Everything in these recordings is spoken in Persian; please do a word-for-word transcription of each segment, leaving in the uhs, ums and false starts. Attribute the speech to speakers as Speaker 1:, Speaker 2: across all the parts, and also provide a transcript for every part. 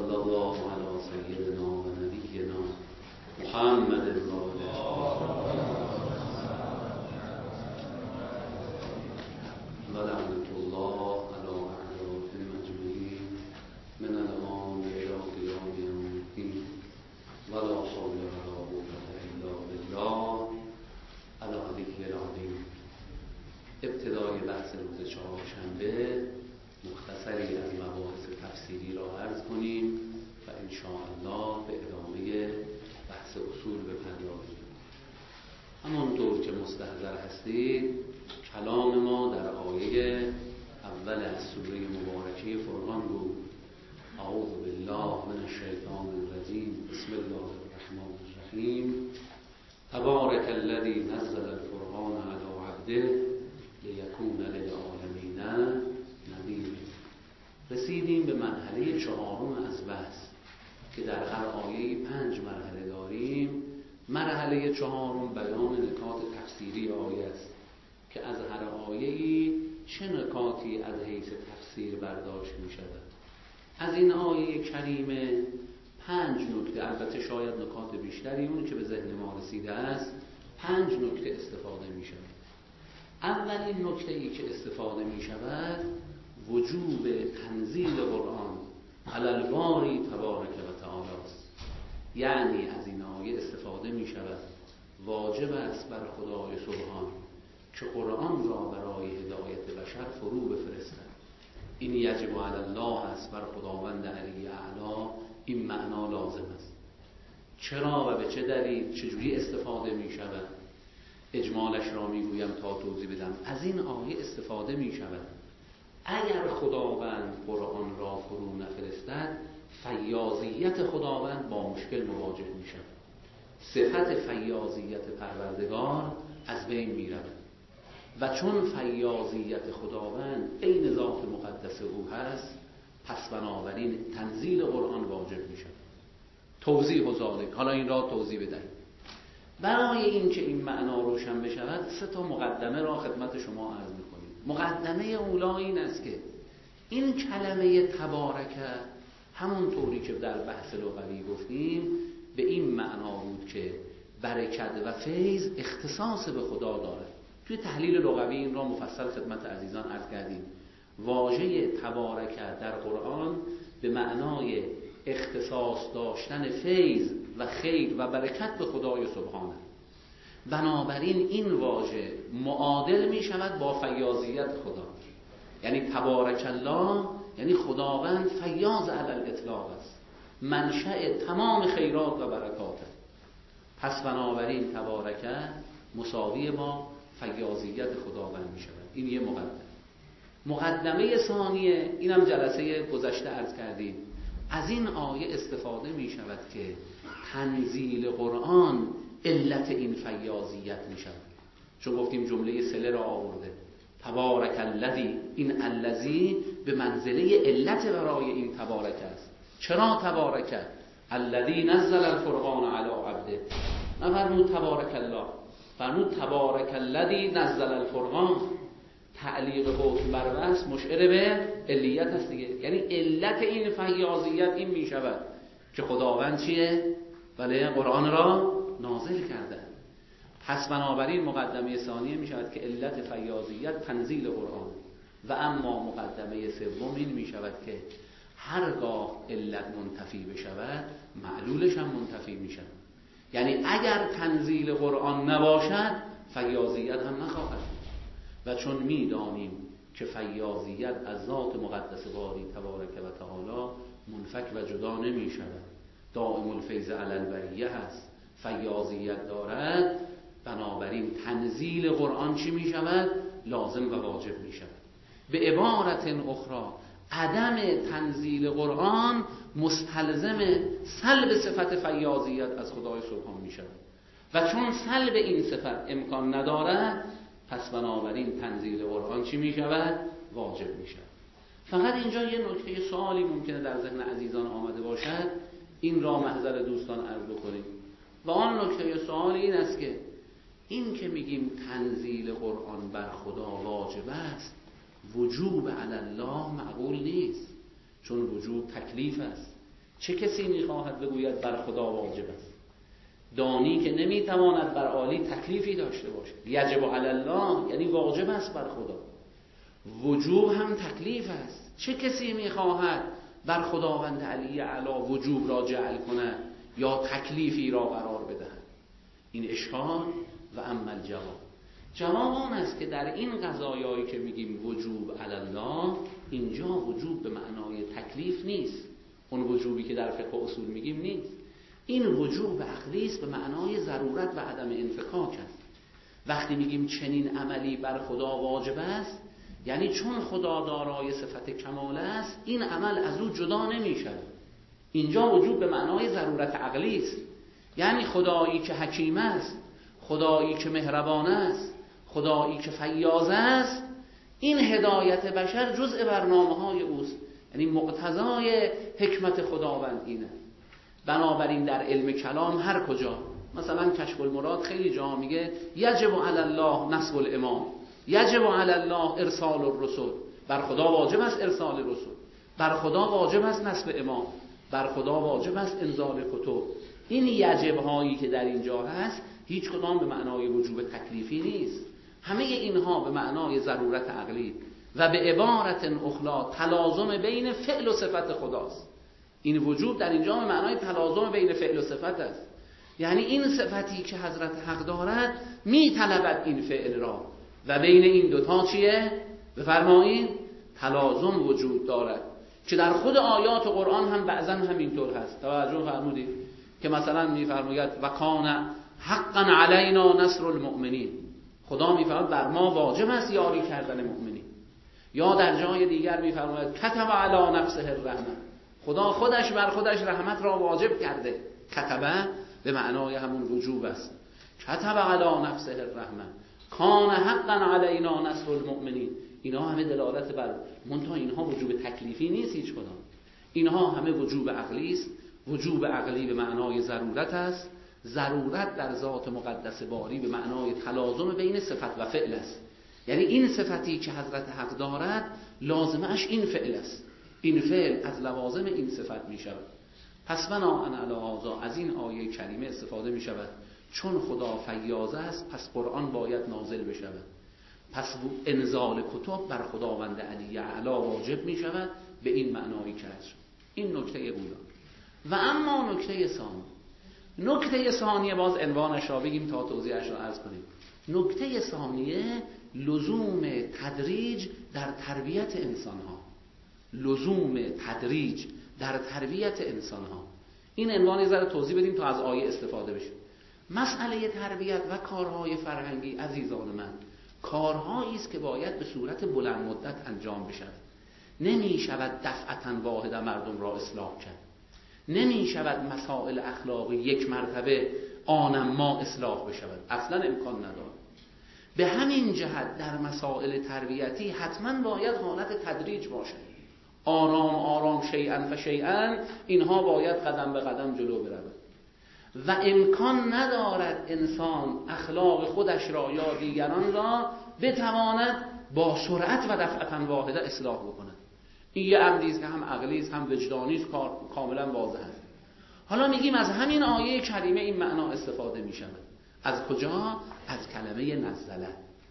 Speaker 1: صلی الله علی سیدنا و نبینا محمد و لعنت الله علی اعدائهم اجمعین من الان الی قیام یوم الدین ولا حول ولا قوة الا بالله العلی العظیم. ابتدای بحث روز چهارشنبه مختصری از مباحث تفسیری را عرض کنیم و ان شاء الله به ادامه بحث اصول بپردازیم. همانطور که مستحضر هستید کلام ما در آیه اول از سوره مبارکه فرقان بود. اعوذ بالله من الشیطان الرجیم بسم الله الرحمن الرحیم تبارک الذی نزل الفرقان علی عبده لیکون للعالمین نذیر. رسیدیم به مرحله چهارم از بحث که در هر آیه پنج مرحله داریم. مرحله چهارم بیان نکات تفسیری آیه است که از هر آیه‌ای چه نکاتی از حیث تفسیر برداشت می شود. از این آیه کریمه پنج نکته، البته شاید نکات بیشتری اون که به ذهن ما رسیده است، پنج نکته استفاده می شود. اولین نکته‌ای که استفاده می شود وجوب تنزیل قرآن علی الباری تبارک و تعالی است. یعنی از این آیه استفاده می شود واجب است بر خدای سبحان که قرآن را برای هدایت بشر فرو بفرستد. این یجب علی الله است، بر خداوند علی اعلا این معنا لازم است. چرا و به چه دلیل، چجوری استفاده می شود؟ اجمالش را می گویم تا توضیح بدم. از این آیه استفاده می شود اگر خداوند قرآن را فرو نفرستد فیاضیت خداوند با مشکل مواجه می شود. صفت فیاضیت پروردگار از بین می رود و چون فیاضیت خداوند عین ذات مقدس او هست، پس بنابراین تنزیل قرآن واجب می شود. توضیح و ذالک، حالا این را توضیح بدهیم. برای اینکه این معنا روشن بشود سه تا مقدمه را خدمت شما عرض می‌کنیم. مقدمه اولا این است که این کلمه تبارک همونطوری که در بحث لغوی گفتیم به این معنا بود که برکت و فیض اختصاص به خدا دارد. توی تحلیل لغوی این را مفصل خدمت عزیزان عرض کردیم. واژه تبارک در قرآن به معنای اختصاص داشتن فیض و خیر و برکت به خدای سبحانه. بنابراین این واژه معادل می شود با فیاضیت خدا. یعنی تبارک الله یعنی خداوند فیاض علی الاطلاق است، منشأ تمام خیرات و برکات. پس بنابراین تبارک مساوی با فیاضیت خداوند می شود. این یه مقدمه. مقدمه ثانیه، اینم جلسه گذشته عرض کردیم، از این آیه استفاده می شود که تنزیل قرآن علت این فیاضیت می شود. چون گفتیم جمله صله را آورده تبارک الذی، این الذی به منزله علت برای این تبارک است. چرا تبارک؟ الذی نزل الفرقان علی عبده. نفرمود تبارک الله، فرمود تبارک الذی نزل الفرقان. تعلیق حکم بر وصف مشعر به علیت است دیگه. یعنی علت این فیاضیت این می شود که خداوند چیه؟ بله قرآن را نازل کرده. پس بنابراین مقدمه ثانیه می شود که علت فیاضیت تنزیل قرآن. و اما مقدمه سوم این می شود که هرگاه علت منتفی بشود معلولش هم منتفی می شود. یعنی اگر تنزیل قرآن نباشد فیاضیت هم نخواهد. و چون می دانیم که فیاضیت از ذات مقدس باری تبارک و تعالی منفک و جدا نمی شود، دائم الفیض علی البریه هست، فیاضیت دارد، بنابراین تنزیل قرآن چی می شود؟ لازم و واجب می شود. به عبارت اخرى عدم تنزیل قرآن مستلزم سلب صفت فیاضیت از خدای سبحان می شود و چون سلب این صفت امکان ندارد پس بنابراین تنزیل قرآن چی می شود؟ واجب می شود. فقط اینجا یه نکته سوالی ممکنه در ذهن عزیزان آمده باشد، این را محضر دوستان عرض بکنیم. و آن نکته سوال این است که این که میگیم تنزیل قرآن بر خدا واجب است، وجوب علی الله معقول نیست، چون وجوب تکلیف است.
Speaker 2: چه کسی میخواهد بگوید بر خدا واجب است؟ دانی که نمیتواند بر عالی تکلیفی داشته باشد. یجب علی الله یعنی واجب است بر خدا. وجوب هم تکلیف است. چه کسی میخواهد بر خداوند علی اعلی وجوب را جعل کند یا تکلیفی را قرار بدهد؟ این اشکال. و اما الجواب، جواب آن است که در این قضایایی که میگیم وجوب علی الله، اینجا وجوب به معنای تکلیف نیست، اون وجوبی که در فقه و اصول میگیم نیست. این وجوب عقلی است به معنای ضرورت و عدم انفکاک است. وقتی میگیم چنین عملی بر خدا واجب است، یعنی چون خدا دارای صفت کمال است این عمل از او جدا نمیشه. اینجا وجوب به معنای ضرورت عقلی است، یعنی خدایی که حکیم است، خدایی که مهربان است، خدایی که فیاض است، این هدایت بشر جزء برنامه‌های اوست، یعنی مقتضای حکمت خداوند اینه. بنابراین در علم کلام هر کجا، مثلا کشف المراد خیلی جا میگه یجب علی الله نصب الامام، یجب علی الله ارسال الرسل، بر خدا واجب است ارسال رسول، بر خدا واجب است نصب امام، بر خدا واجب است انزال کتب. این یجب هایی که در اینجا هست هیچ کدام به معنای وجوب تکلیفی نیست، همه اینها به معنای ضرورت عقلی و به عبارت اخرى تلازم بین فعل و صفت خداست. این وجوب در اینجا به معنای تلازم بین فعل و صفت است، یعنی این صفتی که حضرت حق دارد میطلبد این فعل را و بین این دوتا چیه؟ بفرمایید تلازم وجود دارد که در خود آیات قرآن هم بعضا همینطور هست. توجه فرمودید که مثلا میفرماید و کان حقا علینا نصر المؤمنین، خدا میفرماید بر ما واجب است یاری کردن مؤمنین. یا در جای دیگر میفرماید کتب علی نفسه الرحمه، خدا خودش بر خودش رحمت را واجب کرده. کتبه به معنای همون وجوب است. کتب علی نفسه الرحمه، کان حقا علینا نصر المؤمنین. اینها همه دلالت بر منتها اینها وجوب تکلیفی نیست هیچ کدام، اینها همه وجوب عقلی است. وجوب عقلی به معنای ضرورت است، ضرورت در ذات مقدس باری به معنای تلازم بین صفت و فعل است، یعنی این صفتی که حضرت حق دارد لازمش این فعل است، این فعل از لوازم این صفت می شود. پس بناء علی هذا از این آیه کریمه استفاده می شود چون خدا فیاض است پس قرآن باید نازل بشود، پس انزال کتب بر خداوند علی اعلی واجب می شود به این معنایی که هست. این نکته اولا. و اما نکته ثانی، نکته ثانیه باز عنوانش را بگیم تا توضیحش را عرض کنیم. نکته ثانیه لزوم تدریج در تربیت انسان ها، لزوم تدریج در تربیت انسان ها. این عنوان ذره توضیح بدیم تا از آیه استفاده بشه. مسئله تربیت و کارهای فرهنگی عزیزان من کارهایی است که باید به صورت بلند مدت انجام بشود. نمی شود دفعتاً واحده مردم را اصلاح کرد، نمی شود مسائل اخلاقی یک مرتبه آنم ما اصلاح بشود، اصلا امکان ندارد. به همین جهت در مسائل تربیتی حتما باید حالت تدریج باشد، آرام آرام شیئا فشیئا اینها باید قدم به قدم جلو برود و امکان ندارد انسان اخلاق خودش را یا دیگران را بتواند با سرعت و دفعتاً واحده اصلاح بکند. این یه عمدی است که هم عقلی است هم وجدانی است، کاملا واضح است. حالا میگیم از همین آیه کریمه این معنا استفاده می شود. از کجا؟ از کلمه نزله.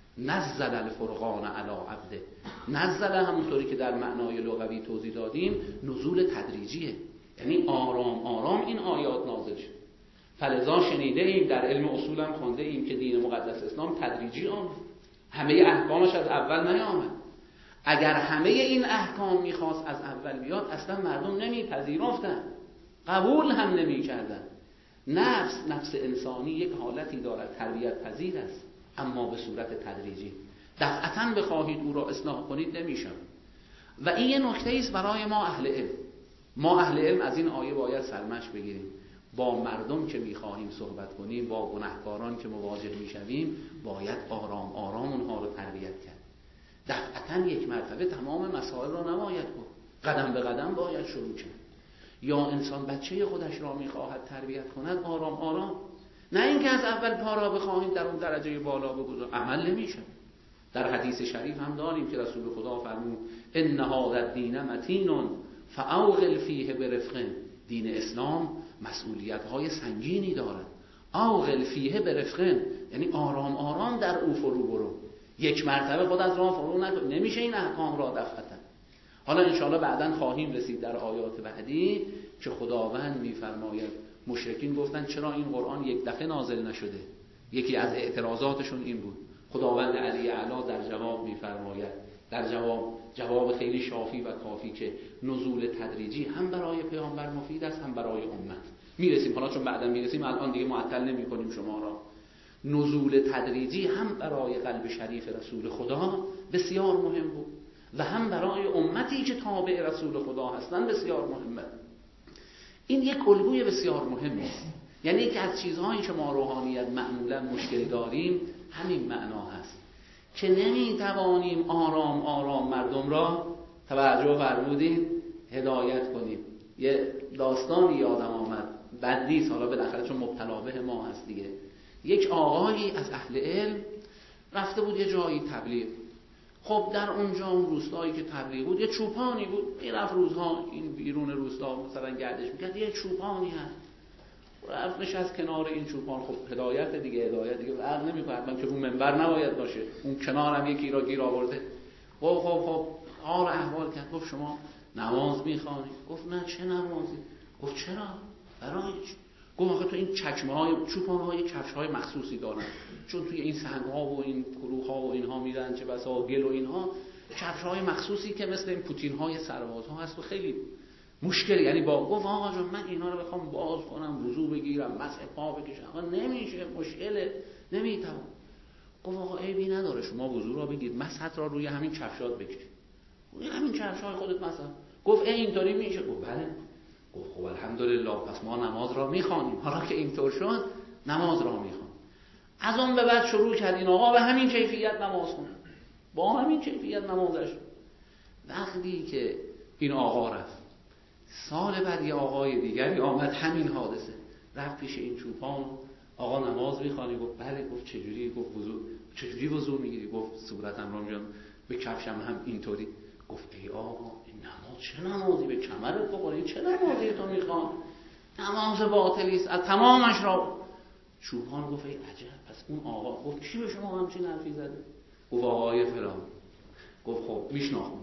Speaker 2: نزل الفرقان علی عبده. نزله همونطوری که در معنای لغوی توضیح دادیم نزول تدریجیه، یعنی آرام آرام این آیات نازل شد. فلذا شنیده ایم در علم اصول هم خونده ایم که دین مقدس اسلام تدریجی آمد، همه احکامش از اول نیامد. اگر همه این احکام میخواست از اول بیاد اصلا مردم نمیپذیرفتن، قبول هم نمیکردن. نفس نفس انسانی یک حالتی دارد تربیت پذیر است، اما به صورت تدریجی. دفعتاً بخواهید او را اصلاح کنید نمیشه. و این یه نکته است برای ما اهل علم. ما اهل علم از این آیه باید سرمش بگیریم. با مردم که میخواهیم صحبت کنیم، با گناهکاران که مواجه میشویم، باید آرام آرام اونها رو تربیت کرد. دفعتاً یک مرتبه تمام مسائل را نباید بود، قدم به قدم باید شروع کرد. یا انسان بچه خودش را میخواهد تربیت کند آرام آرام، نه اینکه از اول پا را بخواهیم در اون درجه بالا بگذاریم، عمل نمیشه. در حدیث شریف هم داریم که رسول خدا فرمود ان هذا الدین متین فاوغل فیه برفق، دین اسلام مسئولیت‌های سنگینی دارد. عاقل فیه برفقن، یعنی آرام آرام در او فرو برو، یک مرتبه خود از راه فرو نکن، نمیشه این احکام را دفعتن. حالا انشاءالله بعداً خواهیم رسید در آیات بعدی که خداوند می‌فرماید مشرکین گفتن چرا این قرآن یک دفعه نازل نشده. یکی از اعتراضاتشون این بود. خداوند علی اعلی در جواب می‌فرماید، در جواب جواب خیلی شافی و کافی، که نزول تدریجی هم برای پیامبر مفید است هم برای امت. میرسیم حالا، چون بعدا میرسیم، الان دیگه معطل نمی‌کنیم شما را. نزول تدریجی هم برای قلب شریف رسول خدا بسیار مهم بود و هم برای امتی که تابع رسول خدا هستند بسیار مهمه. این یک الگوی بسیار مهمی است. یعنی یکی از چیزهایی که ما روحانیت معمولا مشکل داریم همین معنا هست که نمیتوانیم آرام آرام مردم را، توجه فرمودید، هدایت کنیم. یه داستانی یادم آمد، بدیست، حالا بالاخره چون مبتلا به ما هست دیگه. یک آقایی از اهل علم رفته بود یه جایی تبلیغ. خب در اونجا اون روستایی که تبلیغ بود یه چوپانی بود، میرفت روزها این بیرون روستا مثلا گردش میکرد، یه چوپانی هست، رفت نشست کنار این چوپان. خب هدایت دیگه، هدایت دیگه فرق نمیکنه، حتما که رو منبر نباید باشه، اون کنارم یکی را گیر آورده. خب خب خب حال احوال کرد. گفت شما نماز میخوانی؟ گفت نه چه نمازی؟ گفت چرا؟ برای چی؟ گفت آخه تو این چکمه های چوپان های کفش های مخصوصی دارن، چون توی این سنگ ها و این کروه ها و اینها میرن، چه بسا گل و اینها، کفش های مخصوصی که مثل این پوتین های سرباز ها هست و خیلی مشکل. یعنی با گفت آقا جان من اینا رو بخوام باز کنم، وضو بگیرم، مسح پا بکشم، آقا نمیشه، مشکله، نمیتونم. گفت آقا عیبی نداره، شما وضو را بگید، مسحت را روی همین کفشات بکش، روی همین کفش های خودت مسح. گفت ای اینطوری میشه؟ گفت بله. گفت خب الحمدلله، پس ما نماز را میخوانیم. حالا که اینطور شد نماز را میخوان. از اون به بعد شروع کرد این آقا به همین کیفیت نماز خونه، با همین کیفیت نمازش. وقتی که این آقا رفت، سال بعد یه آقای دیگری آمد، همین حادثه، رفت پیش این چوپان، آقا نماز میخوانی؟ گفت بله. گفت چجوری؟ گفت وضو. چجوری وضو میگیری؟ گفت صورتم را میام به کفشم هم اینطوری. گفت ای آقا این نماز چه نمازی؟ به کمرت بخوری؟ چه نمازی تو میخوان؟ نماز باطلی است، از تمامش را. چوپان گفت ای عجب، پس اون آقا. گفت کی به شما همچین حرفی زده؟ گفت آقای فلان. گفت خب میشناختم.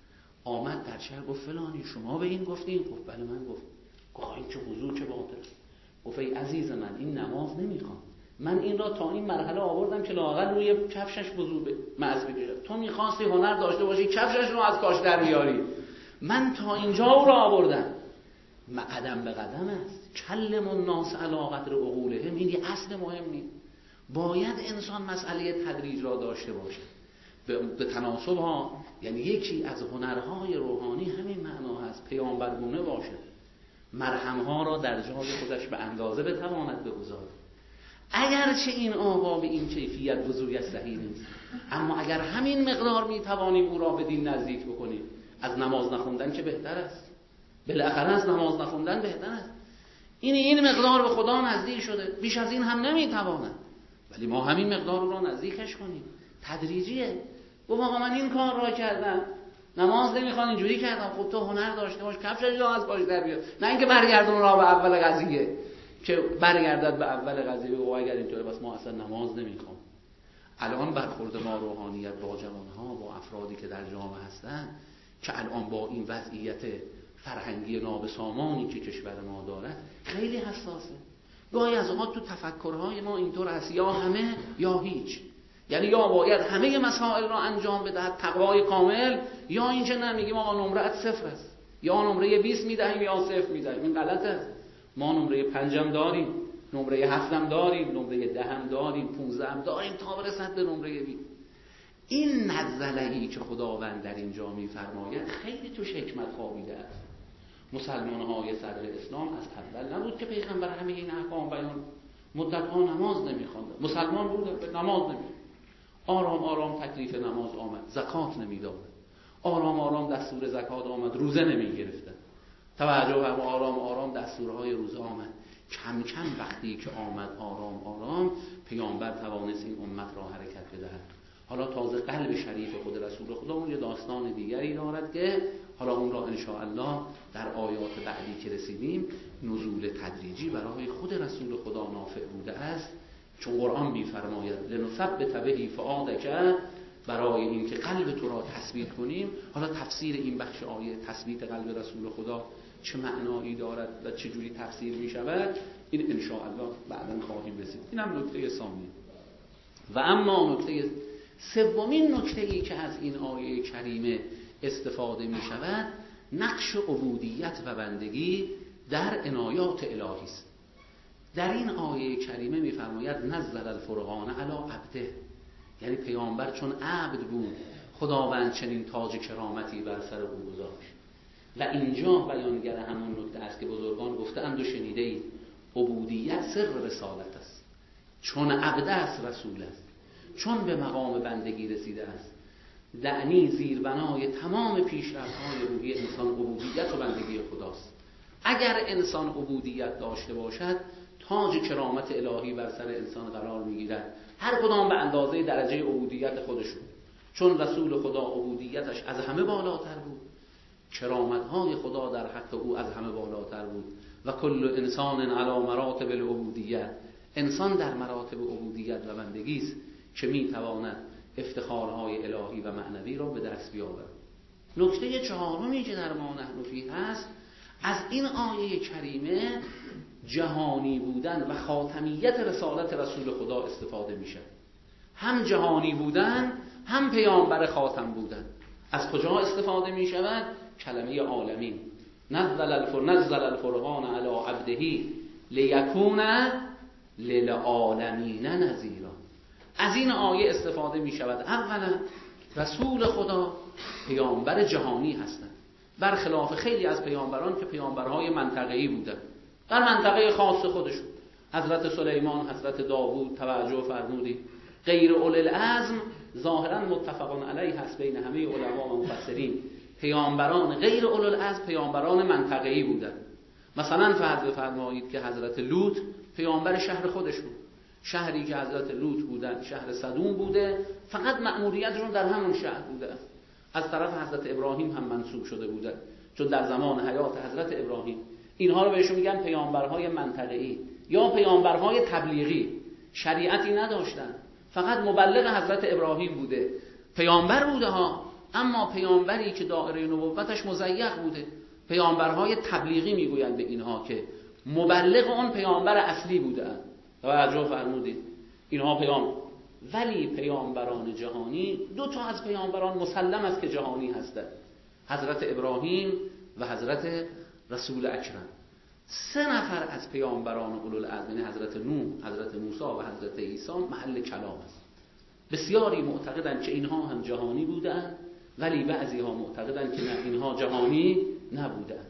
Speaker 2: آمد در شهر، گفت فلانی شما به این گفتین؟ گفت بله من گفت. گفت این چه وضو چه باطل. گفت ای عزیز من این نماز نمیخوام، من این را تا این مرحله آوردم که لااقل روی کفشش وضو به معز بکشم. تو میخواستی هنر داشته باشی کفشش رو از کاش در بیاری، من تا اینجا او را آوردم. قدم به قدم است. کلم الناس علی قدر عقولهم، این یه اصل مهمی. باید انسان مسئله تدریج را داشته باشه به تناسب ها. یعنی یکی از هنرهای روحانی همین معنا هست، پیامبرگونه باشه، مرهم ها را در جای خودش به اندازه بتواند بگذاره. اگرچه این آقا به این کیفیت وضوی صحیح نیست، اما اگر همین مقدار میتوانیم او را به دین نزدیک بکنیم، از نماز نخوندن که بهتر است، بالاخره از نماز نخوندن بهتر است. این این مقدار به خدا نزدیک شده، بیش از این هم نمیتواند، ولی ما همین مقدار رو را نزدیکش کنیم. تدریجیه. گفت آقا من این کار را کردم، نماز نمیخوان، اینجوری کردم. خب تو هنر داشته باش، کفشش رو از پاش در بیار، نه اینکه برگردون را به اول قضیه، که برگردد به اول قضیه و اگر اینطوره بس ما اصلا نماز نمیخوام. الان برخورد ما روحانیت با جوانها، با افرادی که در جامعه هستن، که الان با این وضعیت فرهنگی نابسامانی که کشور ما دارد خیلی حساسه. گاهی از اوقات تو تفکرهای ما اینطور است، یا همه یا هیچ. یعنی یا باید همه مسائل را انجام بدهد تقوای کامل، یا اینکه نمیگیم آقا نمره‌ات صفر است، یا نمره بیست میدهیم یا صفر میدهیم. این غلطه. ما نمره پنجم داریم، نمره هفتم داریم، نمره دهم داریم، پونزدهم داریم تا برسد به نمره بیست. این نزلهی که خداوند در اینجا میفرماید خیلی تو حکمت خوابیده است. مسلمان‌های صدر اسلام از اول نبود که پیغمبر همه این احکام بیان، مدت‌ها نماز نمی‌خواند، مسلمان بود به نماز نمی‌خواند. آرام آرام تکلیف نماز آمد، زکات نمی‌داد. آرام آرام دستور زکات آمد، روزه نمی‌گرفتند. توجه و آرام آرام دستورهای روزه آمد. کم کم وقتی که آمد آرام آرام، پیامبر توانست این امت را حرکت بدهد. حالا تازه قلب شریف خود رسول خدا اون یه داستان دیگری دارد که حالا اون را انشاءالله در آیات بعدی که رسیدیم نزول تدریجی برای خود رسول خدا نافع بوده است، چون قرآن می‌فرماید لنثبت به فؤادک، برای اینکه قلب تو را تثبیت کنیم. حالا تفسیر این بخش آیه تثبیت قلب رسول خدا چه معنایی دارد و چه جوری تفسیر می شود، این انشاءالله بعداً خواهیم رسید. این هم نکته ثانی. و اما نکته سومین نکته‌ای که از این آیه کریمه استفاده می شود نقش عبودیت و بندگی در عنایات الهی است. در این آیه کریمه می فرماید نزل الفرقان علی عبده، یعنی پیامبر چون عبد بود خداوند چنین تاج کرامتی بر سر او گذاشت. و اینجا بیانگر همون نکته است که بزرگان گفتند و شنیده اید، عبودیت سر رسالت است. چون عبد است رسول است، چون به مقام بندگی رسیده است، دعنی زیربنای تمام پیشرفت‌های روحی انسان عبودیت و بندگی خداست. اگر انسان عبودیت داشته باشد تاج کرامت الهی بر سر انسان قرار میگیرد، هر کدام به اندازه درجه عبودیت خودشون. چون رسول خدا عبودیتش از همه بالاتر بود، کرامت‌های خدا در حق او از همه بالاتر بود. و کل انسان علی مراتب العبودیه، انسان در مراتب عبودیت و بندگی است که میتواند افتخارهای الهی و معنوی را به دست بیاورد. نکته چهارمی که در ما نحن فیه هست، از این آیه کریمه جهانی بودن و خاتمیت رسالت رسول خدا استفاده میشه. هم جهانی بودن هم پیامبر خاتم بودن. از کجا استفاده میشود؟ کلمه عالمین. نزل الفر نزل الفرقان علی عبده لیکون للعالمین نذیرا. از این آیه استفاده میشود اولا رسول خدا پیامبر جهانی هستند، برخلاف خیلی از پیامبران که پیامبرهای منطقه‌ای بودند، در منطقه خاص خودشون. حضرت سلیمان، حضرت داوود، توجه فرمودید غیر اول العزم ظاهرا متفقان علیه هست بین همه علما و مفسرین. پیامبران غیر اول العزم پیامبران منطقه‌ای بودند. مثلا فرض فرمایید که حضرت لوط پیامبر شهر خودش بود، شهری که حضرت لوط بودن شهر صدوم بوده، فقط مأموریتشون در همون شهر بوده. از طرف حضرت ابراهیم هم منسوب شده بودن، چون در زمان حیات حضرت ابراهیم اینها رو بهشون میگن پیامبرهای منطقه‌ای یا پیامبرهای تبلیغی. شریعتی نداشتن، فقط مبلغ حضرت ابراهیم بوده، پیامبر بوده ها، اما پیامبری که دایره نبوتش مضیق بوده. پیامبرهای تبلیغی میگویند به اینها که مبلغ اون پیامبر اصلی بوده. توجه فرمودید اینها پیام. ولی پیامبران جهانی، دو تا از پیامبران مسلم است که جهانی هستند، حضرت ابراهیم و حضرت رسول اکرم. سه نفر از پیامبران اولوالعزم، یعنی حضرت نوح، حضرت موسی و حضرت عیسی، محل کلام است. بسیاری معتقدند که اینها هم جهانی بودند، ولی بعضی ها معتقدند که نه، اینها جهانی نبودند.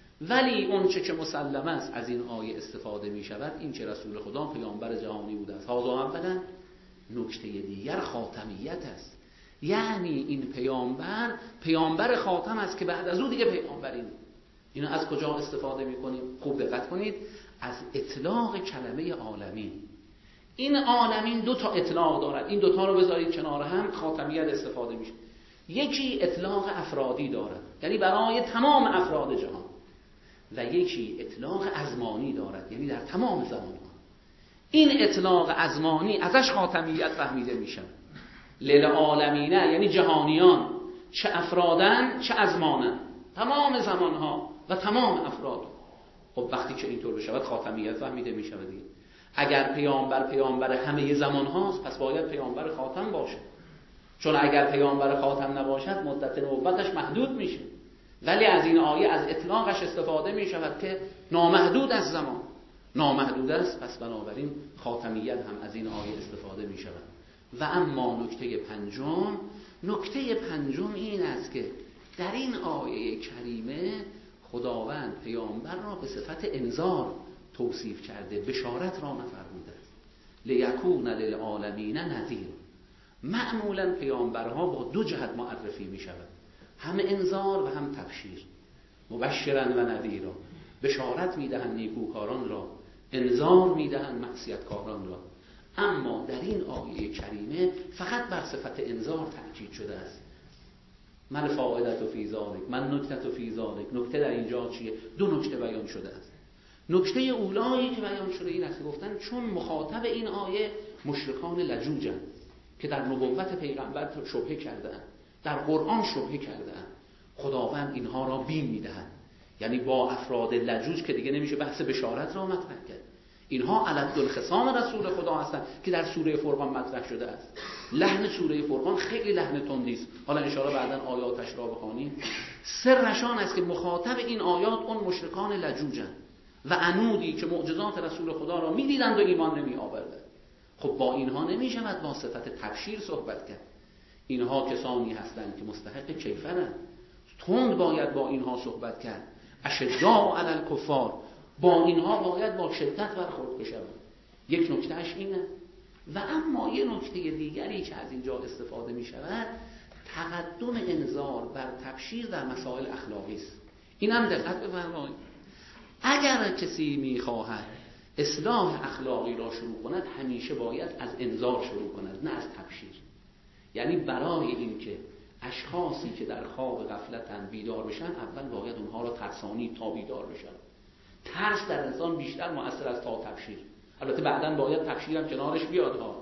Speaker 2: ولی اون چه که مسلم است از این آیه استفاده می شود این که رسول خدا پیامبر جهانی بوده است. هذا اولا. نکته دیگر خاتمیت است، یعنی این پیامبر پیامبر خاتم است که بعد از او دیگه پیامبری نیست. اینو از کجا استفاده می کنیم؟ خوب دقت کنید، از اطلاق کلمه عالمین. این عالمین دو تا اطلاق دارد، این دو تا رو بذارید کنار هم، خاتمیت استفاده میشه. یکی اطلاق افرادی دارد، یعنی برای تمام افراد جهان، و یکی اطلاق ازمانی دارد، یعنی در تمام زمان. این اطلاق ازمانی ازش خاتمیت فهمیده میشه. للعالمین یعنی جهانیان، چه افرادن چه ازمانن، تمام زمانها و تمام افراد. خب وقتی که اینطور بشه خاتمیت فهمیده میشه دیگه. اگر پیامبر پیامبر همه زمان هاست پس باید پیامبر خاتم باشه، چون اگر پیامبر خاتم نباشد مدت نبوتش محدود میشه. ولی از این آیه از اطلاقش استفاده میشود که نامحدود از زمان، نامحدود است، پس بنابراین خاتمیت هم از این آیه استفاده میشود. و اما نکته پنجم، نکته پنجم این است که در این آیه کریمه خداوند پیامبر را به صفت انذار توصیف کرده، بشارت را نفرموده است. لیکون للعالمین نذیر. معمولا پیامبرها با دو جهت معرفی می شود، هم انذار و هم تبشیر. مبشرا و نذیرا، بشارت می دهند نیکوکاران را، انذار می دهند معصیتکاران را. اما در این آیه کریمه فقط بر صفت انذار تأکید شده است. من فائدت فی ذالک، من نکته فی ذالک. نکته در اینجا چیه؟ دو نکته بیان شده است. نکته اولایی که بیان شده این است گفتن چون مخاطب این آیه مشرکان لجوجن که در نبوت پیغمبر شبهه کردن، در قرآن شبهه کردن، خداوند اینها را بیم میدهد. یعنی با افراد لجوج که دیگه نمیشه بحث بشارت را مطرح کرد. اینها علد الخصام رسول خدا هستند که در سوره فرقان مطرح شده است. لحن سوره فرقان خیلی لحن تندی است. حالا ان شاء الله بعداً آیاتش را بخوانیم. سرشان است که مخاطب این آیات اون مشرکان لجوجند و عنودی که معجزات رسول خدا را میدیدند و ایمان نمی آوردند. خب با اینها نمیشود با صفت تبشیر صحبت کرد. اینها کسانی هستند که مستحق کیفرند. تند باید با اینها صحبت کرد. اشداء علی الکفار، با اینها باید با شدت برخورد بشود. یک نکتهش اینه. و اما یه نکته دیگری که از اینجا استفاده می شود، تقدم انذار بر تبشیر در مسائل اخلاقی است. این هم دقت بفرمایید. اگر کسی می خواهد اصلاح اخلاقی را شروع کند، همیشه باید از انذار شروع کند، نه از تبشیر. یعنی برای این که اشخاصی که در خواب غفلتن بیدار بشن، اول باید اونها را ترسانی تا بیدار بشن. ترس در انسان بیشتر مؤثر از تا تبشیر. البته بعداً باید تبشیر هم کنارش بیاد ها.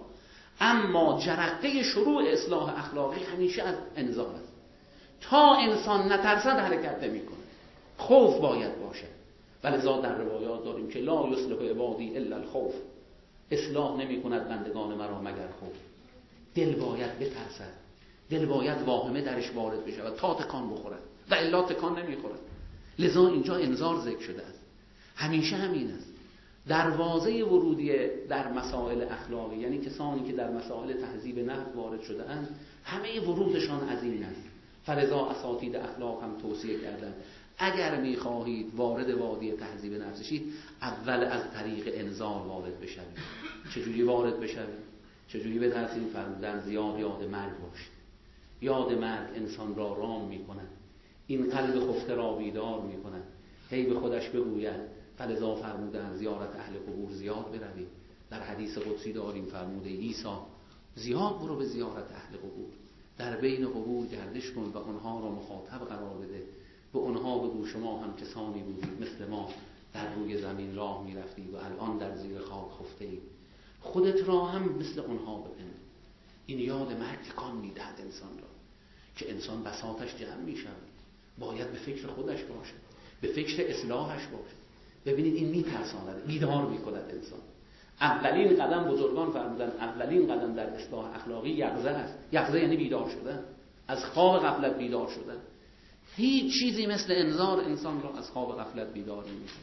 Speaker 2: اما جرقه شروع اصلاح اخلاقی همیشه از انذار است. تا انسان نترسد حرکت نمی‌کنه. خوف باید باشه. ولذا در روایات داریم که لا یصلح عبادی الا الخوف. اصلاح نمی‌کند بندگان مرا مگر خوف. دل باید بترسد. دل باید واهمه درش وارد بشه و تا تکان بخورد و الا تکان نمی‌خورد. لذا اینجا انذار ذکر شده است. همیشه همین است. دروازه ورودی در مسائل اخلاقی، یعنی کسانی که در مسائل تهذیب نفس وارد شده اند، همه ورودشان از این است. فلذا اساتید اخلاق هم توصیه کردند اگر می‌خواهید وارد وادی تهذیب نفس شید، اول از طریق انذار وارد بشوید. چجوری وارد بشوید؟ چجوری بترسید؟ فرمودن زیاد یاد مرگ باشید. یاد مرگ انسان را رام می‌کند. این قلب خفته را بیدار می‌کند. هی به خودش بگوید. فلذا فرمودن زیارت اهل قبور زیاد بروید. در حدیث قدسی داریم فرموده عیسی زیاد برو به زیارت اهل قبور. در بین قبور گردش کن و آنها را مخاطب قرار بده. به آنها بگو شما هم کسانی بودید مثل ما در روی زمین راه می‌رفتید و الان در زیر خاک خفته اید. خودت را هم مثل آنها ببین. این یاد مرگ تکان می‌دهد انسان را که انسان بساطش جمع می‌شود. باید به فکر خودش باشه، به فکر اصلاحش باشه. ببینید این میترساند، بیدار میکند انسان. اولین قدم بزرگان فرمودن اولین قدم در اصلاح اخلاقی یقظه است. یقظه یعنی بیدار شدن، از خواب غفلت بیدار شدن. هیچ چیزی مثل انذار انسان را از خواب غفلت بیدار نمی‌کند.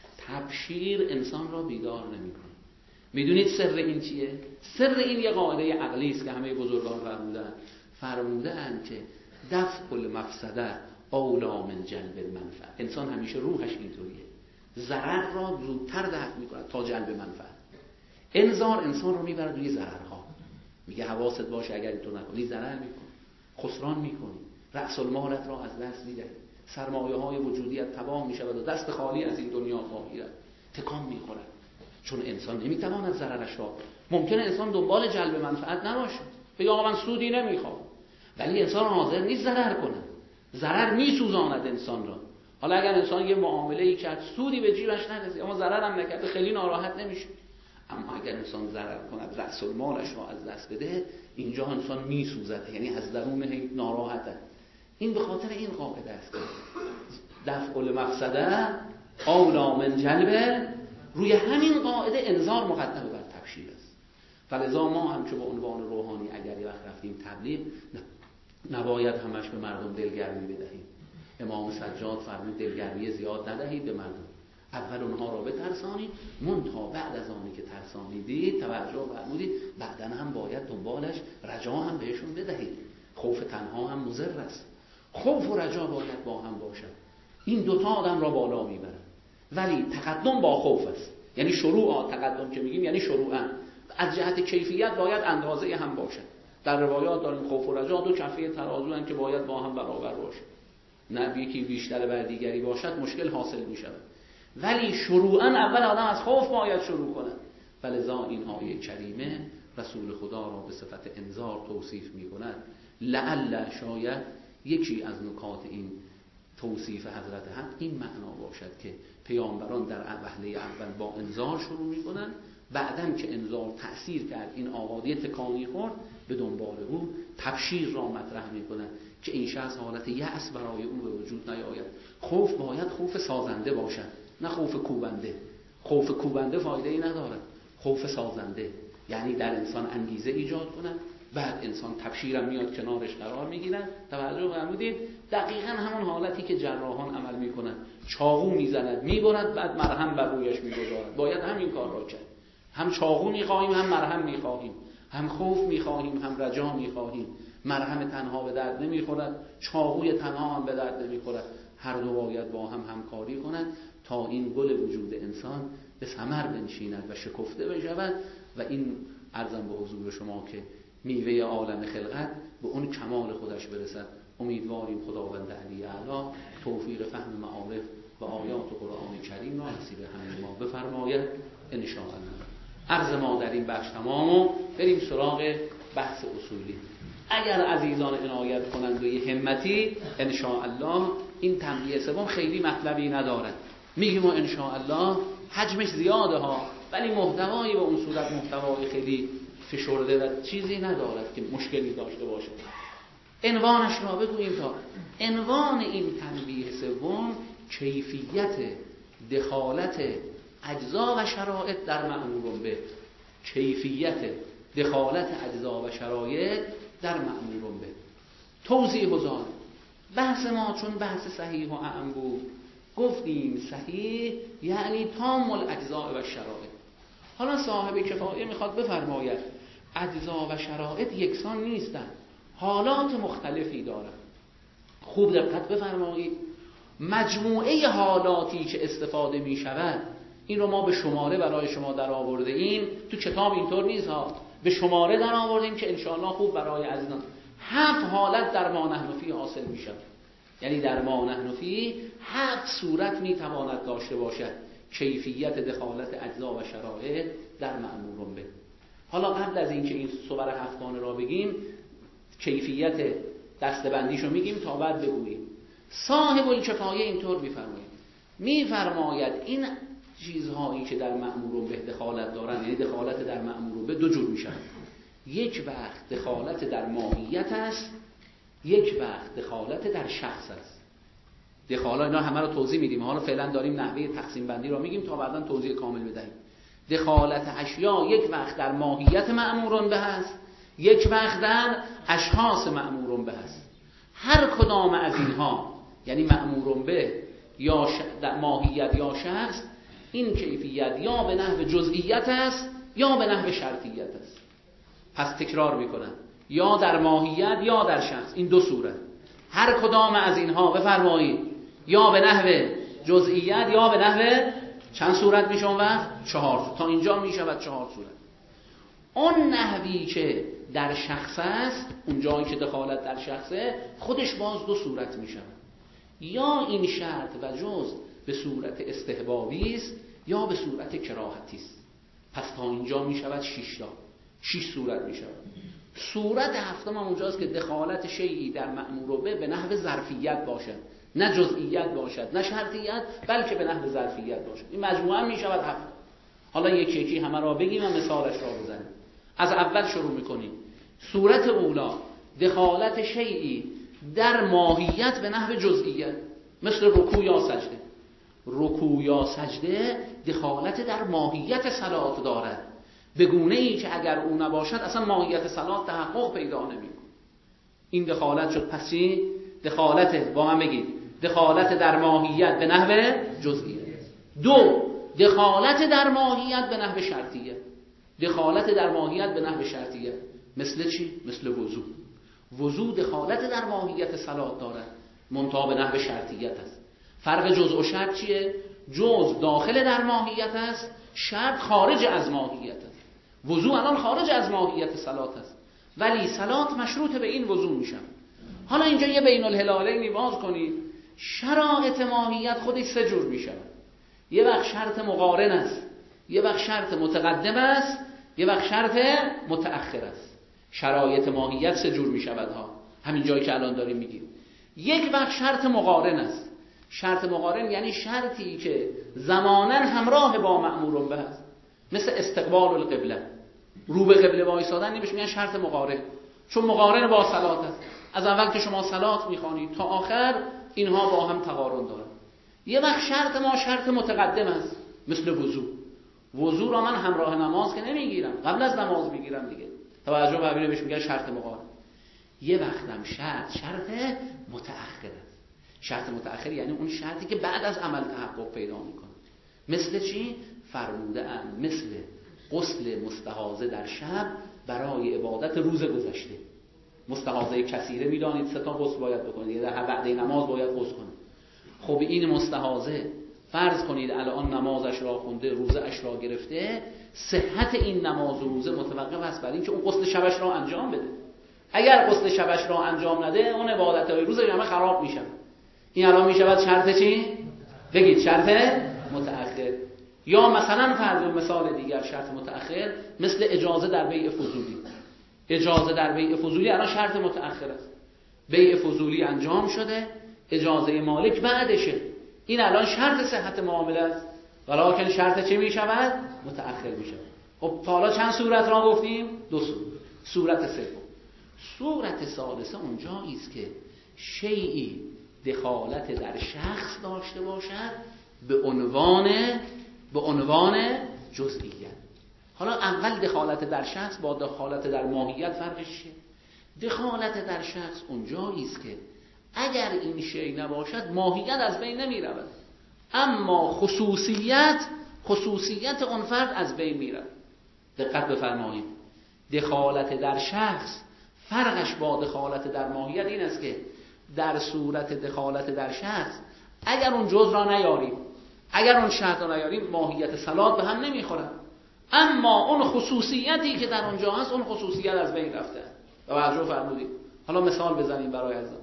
Speaker 2: تبشیر انسان را بیدار نمی‌کند. میدونید سر این چیه؟ سر این یه قاعده عقلی است که همه بزرگان فرمودن. فرمودن که دفع المفسده اولی من جلب المنفعه. انسان همیشه روحش اینطوریه، ضرر را زودتر دفع می‌کند تا جلب منفعت. انذار انسان رو میبره روی ضررها. میگه حواست باشه اگر تو نکنی ضرر میکنی، خسران میکنی، رأس المالت را از دست میدهی، سرمایه‌های وجودیت تباه میشود و دست خالی از این دنیا خواهی رفت. تکان میخورد. چون انسان نمیتواند ضررش را، ممکنه انسان دنبال جلب منفعت نباشه، بگه آقا من سودی نمیخوام، ولی انسان حاضر نیست ضرر کنه. ضرر میسوزاند انسان را. حالا اگر انسان یه معامله‌ای کرد سودی به جیبش نرسید اما ضرر هم نکرده، خیلی ناراحت نمیشه. اما اگر انسان ضرر کند، رأس المالش را از دست بده، اینجا انسان میسوزد، یعنی از درون ناراحته. این به خاطر این قاعده است. دفع المفسده اولی من جلب. روی همین قاعده انذار مقدم بر تبشیر است. فلذا ما هم که به عنوان روحانی اگر یه وقت رفتیم تبلیغ، نباید همش به مردم دلگرمی بدهیم. امام سجاد فرمود دلگرمی زیاد ندهید به مردم، اول اونها را بترسانید، منتها بعد از آنی که ترسانیدید توجه فرمودید بعدن هم باید دنبالش رجا هم بهشون بدهید. خوف تنها هم مضر است. خوف و رجا باید با هم باشد. این دوتا آدم را بالا میبرد. ولی تقدم با خوف است. یعنی شروع تقدم که میگیم یعنی شروعا از جهت کیفیت باید اندازه هم باشد. در روایات داریم خوف و رجا دو کفه ترازو هستند که باید با هم برابر باشد. نه یکی بیشتر بر دیگری باشد مشکل حاصل می شود. ولی شروعا اول آدم از خوف باید شروع کند. فلذا این آیه کریمه رسول خدا را به صفت انذار توصیف می کند. لعل شاید یکی از نکات این توصیف حضرت حق این معنا باشد که پیامبران در وهله اول با انذار شروع میکنن، بعدن که انذار تأثیر کرد این آقادی تکانی خورد، به دنبال او تبشیر را مطرح میکنن که این شخص حالت یأس برای او به وجود نیاید. خوف باید خوف سازنده باشد، نه خوف کوبنده. خوف کوبنده فایده ای ندارد. خوف سازنده یعنی در انسان انگیزه ایجاد کنند، بعد انسان تبشیرم میاد کنارش قرار میگیرن. توجه فرمودید؟ دقیقاً همون حالتی که جراحان عمل میکنن، چاقو میزند میبرد بعد مرهم بر رویش میگذارد. باید همین کار را کرد. هم چاقو میخواهیم هم مرهم میخواهیم، هم خوف میخواهیم هم رجا میخواهیم. مرهم تنها به درد نمیخورد، چاقوی تنها هم به درد نمیخورد. هر دو باید با هم همکاری کنند تا این گل وجود انسان به ثمر بنشیند و شکفته بشود و این عرضم به حضور شما که میوه عالم خلقت به اون کمال خودش برسد. امیدواریم خداوند علی اعلی توفیق فهم معارف و آیات قرآن کریم را نصیب همه ما بفرماید ان شاء الله. عرض ما در این بخش تمام و بریم سراغ بحث اصولی. اگر عزیزان عنایت کنند و یه همتی ان شاء الله این تنبیه سوم خیلی مطلبی ندارد. میگیم ان شاء الله حجمش زیاده ها، ولی محتوایی به اون صورت محتوای خیلی فشرده و چیزی ندارد که مشکلی داشته باشه. عنوانش را بگوییم. تا عنوان این تنبیه سوم کیفیت دخالت اجزا و شرایط در مأمور به. کیفیت دخالت اجزا و شرایط در مأمور به. توضیح بزن. بحث ما چون بحث صحیح و اعم بود، گفتیم صحیح یعنی تام الاجزاء و شرایط. حالا صاحب کفایه میخواد بفرماید اجزا و شرایط یکسان نیستند، حالات مختلفی دارند. خوب دقت بفرمایید. مجموعه حالاتی که استفاده می شود، این رو ما به شماره برای شما در آورده ایم. تو کتاب اینطور نیست ها، به شماره در آوردیم که انشاءالله خوب برای عزیزان. هفت حالت در ما نحن فی حاصل می شود. یعنی در ما نحن فی هفت صورت می تواند داشته باشد کیفیت دخالت اجزا و شرایط در مأمور به. حالا قبل از اینکه این صور هفتانه را بگیم، کیفیت دستبندیشو میگیم تا بعد بگوییم. صاحب الکفایه اینطور میفرماید میفرماید این چیزهایی که در مأمور به دخالت دارن، یعنی دخالت در مأمور به دو جور میشن. یک وقت دخالت در ماهیت است، یک وقت دخالت در شخص است. دخالت اینا همه رو توضیح میدیم. حالا فعلا داریم نحوه تقسیم بندی رو میگیم تا بعدا توضیح کامل بدهیم. دخالت اشیا یک وقت در ماهیت مأمور به است، یک وقت در اشخاص مأمور به است. هر کدام از اینها یعنی مأمور به یا در ماهیت یا شخص، این کیفیت یا به نحو جزئیت است یا به نحو شرطیت است. پس تکرار میکنم، یا در ماهیت یا در شخص، این دو صورت. هر کدام از اینها بفرمایید یا به نحو جزئیت یا به نحو چند صورت میشه اون وقت؟ چهار. تا اینجا میشود چهار صورت. اون نحوی که در شخص است، اون جایی که دخالت در شخصه، خودش باز دو صورت میشود. یا این شرط و جز به صورت استحبابی است یا به صورت کراهتی است. پس تا اینجا میشود شش تا شش صورت میشود. صورت هفتم هم اونجاست که دخالت شیئی در مأمور به به نحو ظرفیت باشد، نه جزئیت باشد، نه شرطیت، بلکه به نحو ظرفیت باشد. این مجموعه میشود هفت. حالا یکی یکی همه را بگیم و مثالش را بزنیم. از اول شروع میکنیم. صورت اولا دخالت شیئی در ماهیت به نحو جزئیت، مثل رکوع یا سجده. رکوع یا سجده دخالت در ماهیت صلات دارد، به گونه ای که اگر او نباشد اصلا ماهیت صلات تحقق پیدا نمی‌کند. این دخالت شد. پسی دخالت با هم بگید دخالت در ماهیت به نحو جزئیت. دو دخالت در ماهیت به نحو شرطیه. دخالت در ماهیت به نحو شرطیه مثل چی؟ مثل وضو. وضو دخالت در ماهیت صلات دارد، منتها به نحو شرطیت است. فرق جزء و شرط چیه؟ جزء داخل در ماهیت است، شرط خارج از ماهیت است. وضو الان خارج از ماهیت صلات است، ولی صلات مشروط به این وضو میشه. حالا اینجا یه بین الهلالینی باز کنید. شرایط ماهیت خودش سه جور میشه. یه وقت شرط مقارن است، یه وقت شرط متقدم است، یه وقت شرط متأخر است. شرایط ماهیت سه جور میشود ها، همین جایی که الان داریم میگیم. یک وقت شرط مقارن است. شرط مقارن یعنی شرطی که زماناً همراه با مأمور به است، مثل استقبال القبله، رو به قبله وایسادن نمیشه، میگن شرط مقارن، چون مقارن با صلات است. از اول که شما صلات میخوانید تا آخر اینها با هم تقارن دارن. یه وقت شرط ما شرط متقدم است، مثل وضو. وضو را من همراه نماز که نمیگیرم، قبل از نماز میگیرم دیگه. توجه ببینید بهش میگن شرط مقارن. یه وقتم شرط شرط متأخر است. شرط متأخر یعنی اون شرطی که بعد از عمل تحقق پیدا میکنه. مثل چی؟ فرموده ام مثل غسل مستحاضه در شب برای عبادت روز گذشته. مستحاضه کثیره میدانید سه تا غسل باید بکنید، یه بعد نماز باید غسل کنید. خب این مستحاضه فرض کنید الان نمازش را خونده، روزه اش را گرفته، صحت این نماز و روزه متوقف است بر این که اون غسل شبش را انجام بده. اگر غسل شبش را انجام نده اون عبادت‌های روزش همه خراب میشه. این الان میشود شرط چی؟ بگید شرط متأخر. یا مثلا فرض مثال دیگر شرط متأخر مثل اجازه در بیع فضولی. اجازه در بیع فضولی الان شرط متأخر است. بیع فضولی انجام شده، اجازه مالک بعدشه. این الان شرط صحت معامله است، ولکن شرط چه میشود؟ متأخر میشود. خب تا حالا چند صورت را گفتیم؟ دو صورت. صورت سوم، صورت ثالثه اونجایی است که شیئی دخالت در شخص داشته باشد به عنوان به عنوان جزئیت. حالا اول دخالت در شخص با دخالت در ماهیت فرقش چیه؟ دخالت در شخص اونجایی است که اگر این شی نباشد ماهیت از بین نمی رود، اما خصوصیت خصوصیت اون فرد از بین می رود. دقت بفرمایید، دخالت در شخص فرقش با دخالت در ماهیت این است که در صورت دخالت در شخص اگر اون جز را نیاریم، اگر اون شرط را نیاریم، ماهیت صلات به هم نمیخورد، اما اون خصوصیتی که در اونجا هست اون خصوصیت از بین رفته. توجه فرمودید. حالا مثال بزنیم برای ازم.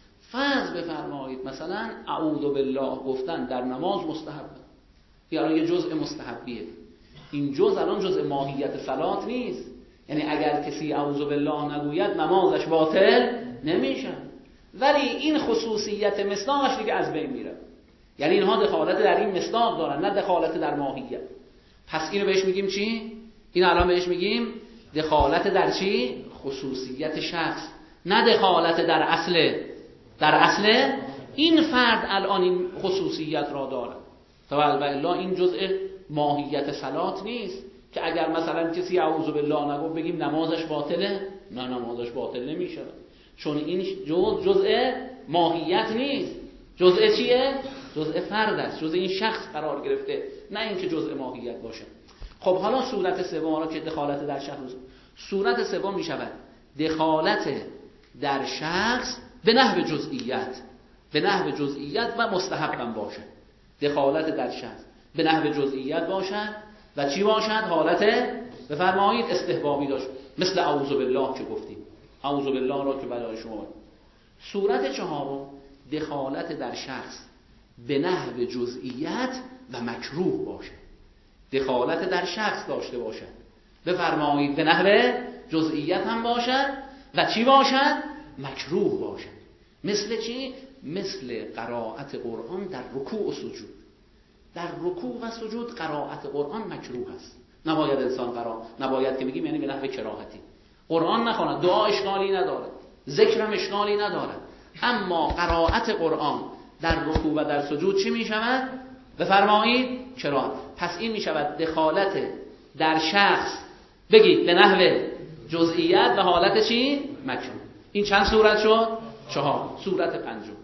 Speaker 2: فرض بفرمایید مثلا اعوذ بالله گفتن در نماز مستحب، یعنی یه جزء مستحبیه. این جزء الان جزء ماهیت صلات نیست، یعنی اگر کسی اعوذ بالله نگوید نمازش باطل نمیشه، ولی این خصوصیت مصداقش دیگه از بین میره. یعنی اینها دخالت در این مصداق دارن، نه دخالت در ماهیت. پس اینو بهش میگیم چی؟ این الان بهش میگیم دخالت در چی؟ خصوصیت شخص، نه دخالت در اصل. در اصل این فرد الان این خصوصیت را داره. و الا این جزء ماهیت صلات نیست که اگر مثلا کسی اعوذ بالله نگو بگیم نمازش باطله. نه، نمازش باطل نمیشه، چون این جزء جزء ماهیت نیست. جزء چیه؟ جزء فرد است، جزء این شخص قرار گرفته، نه اینکه جزء ماهیت باشه. خب حالا صورت سوم را که دخالت در شخص، صورت سوم می شود دخالت در شخص به نحو جزئیت، به نحو جزئیت و مستحبم باشه. دخالت در شخص به نحو جزئیت باشد و چی باشد؟ حالت بفرمایید استحبابی داشت، مثل اعوذ بالله که گفتیم، اعوذ بالله را که برای شما. صورت چهارم دخالت در شخص به نحو جزئیت و مکروه باشه. دخالت در شخص داشته باشد، بفرمایید به نحو جزئیت هم باشد و چی باشد؟ مکروه باشد. مثل چی؟ مثل قرائت قرآن در رکوع و سجود. در رکوع و سجود قرائت قرآن مکروه است، نباید انسان قرائت، نباید که بگیم یعنی به نحو کراهتی قرآن نخواند. دعا اشکالی نداره، ذکرم اشکالی نداره، اما قرائت قرآن در رکوع و در سجود چی می شود؟ بفرمایید کراهت. پس این می شود دخالت در شخص بگید به نحو جزئیت و حالت چی؟ مکروه. این چند صورت شد؟ چهار. صورت پنجم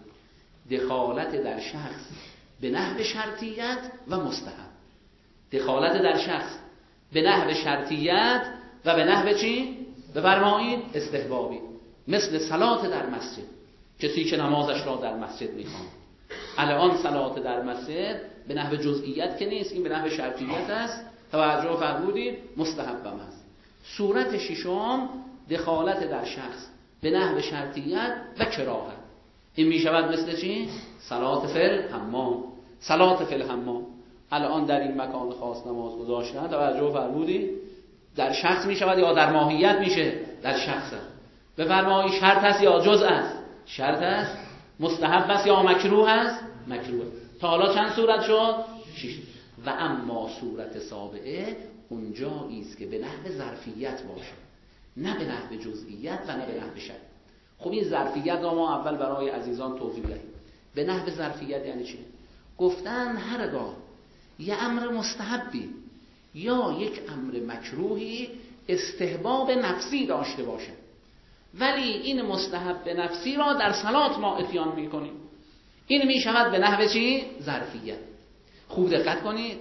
Speaker 2: دخالت در شخص به نحو شرطیت و مستحب. دخالت در شخص به نحو شرطیت و به نحو چی؟ بفرمایید استحبابی. مثل صلات در مسجد، کسی که نمازش را در مسجد میخواند. الان صلات در مسجد به نحو جزئیت که نیست، این به نحو شرطیت است. توجه فرمودید؟ مستحبم است. صورت ششم دخالت در شخص به نحو شرطیت و کراهت. این می شود مثل چی؟ صلات فی الحمام. صلات فی الحمام الان در این مکان خاص نماز گذاشتن، توجه فرمودید؟ در شخص می شود یا در ماهیت میشه؟ در شخص است. بفرمایید شرط است یا جزء است؟ شرط است. مستحب است یا مکروه است؟ مکروه. تا حالا چند صورت شد؟ شش. و اما صورت سابعه اونجایی است که به نحو ظرفیت باشه، نه به نحو جزئیت و نه به نحو شرط. خب این ظرفیت را ما اول برای عزیزان توضیح دهیم. به نحو ظرفیت یعنی چی؟ گفتن هرگاه یه امر مستحبی یا یک امر مکروهی استحباب نفسی داشته باشه، ولی این مستحب نفسی را در صلات ما اتیان میکنیم، این میشود به نحو چی؟ ظرفیت. خوب دقت کنید،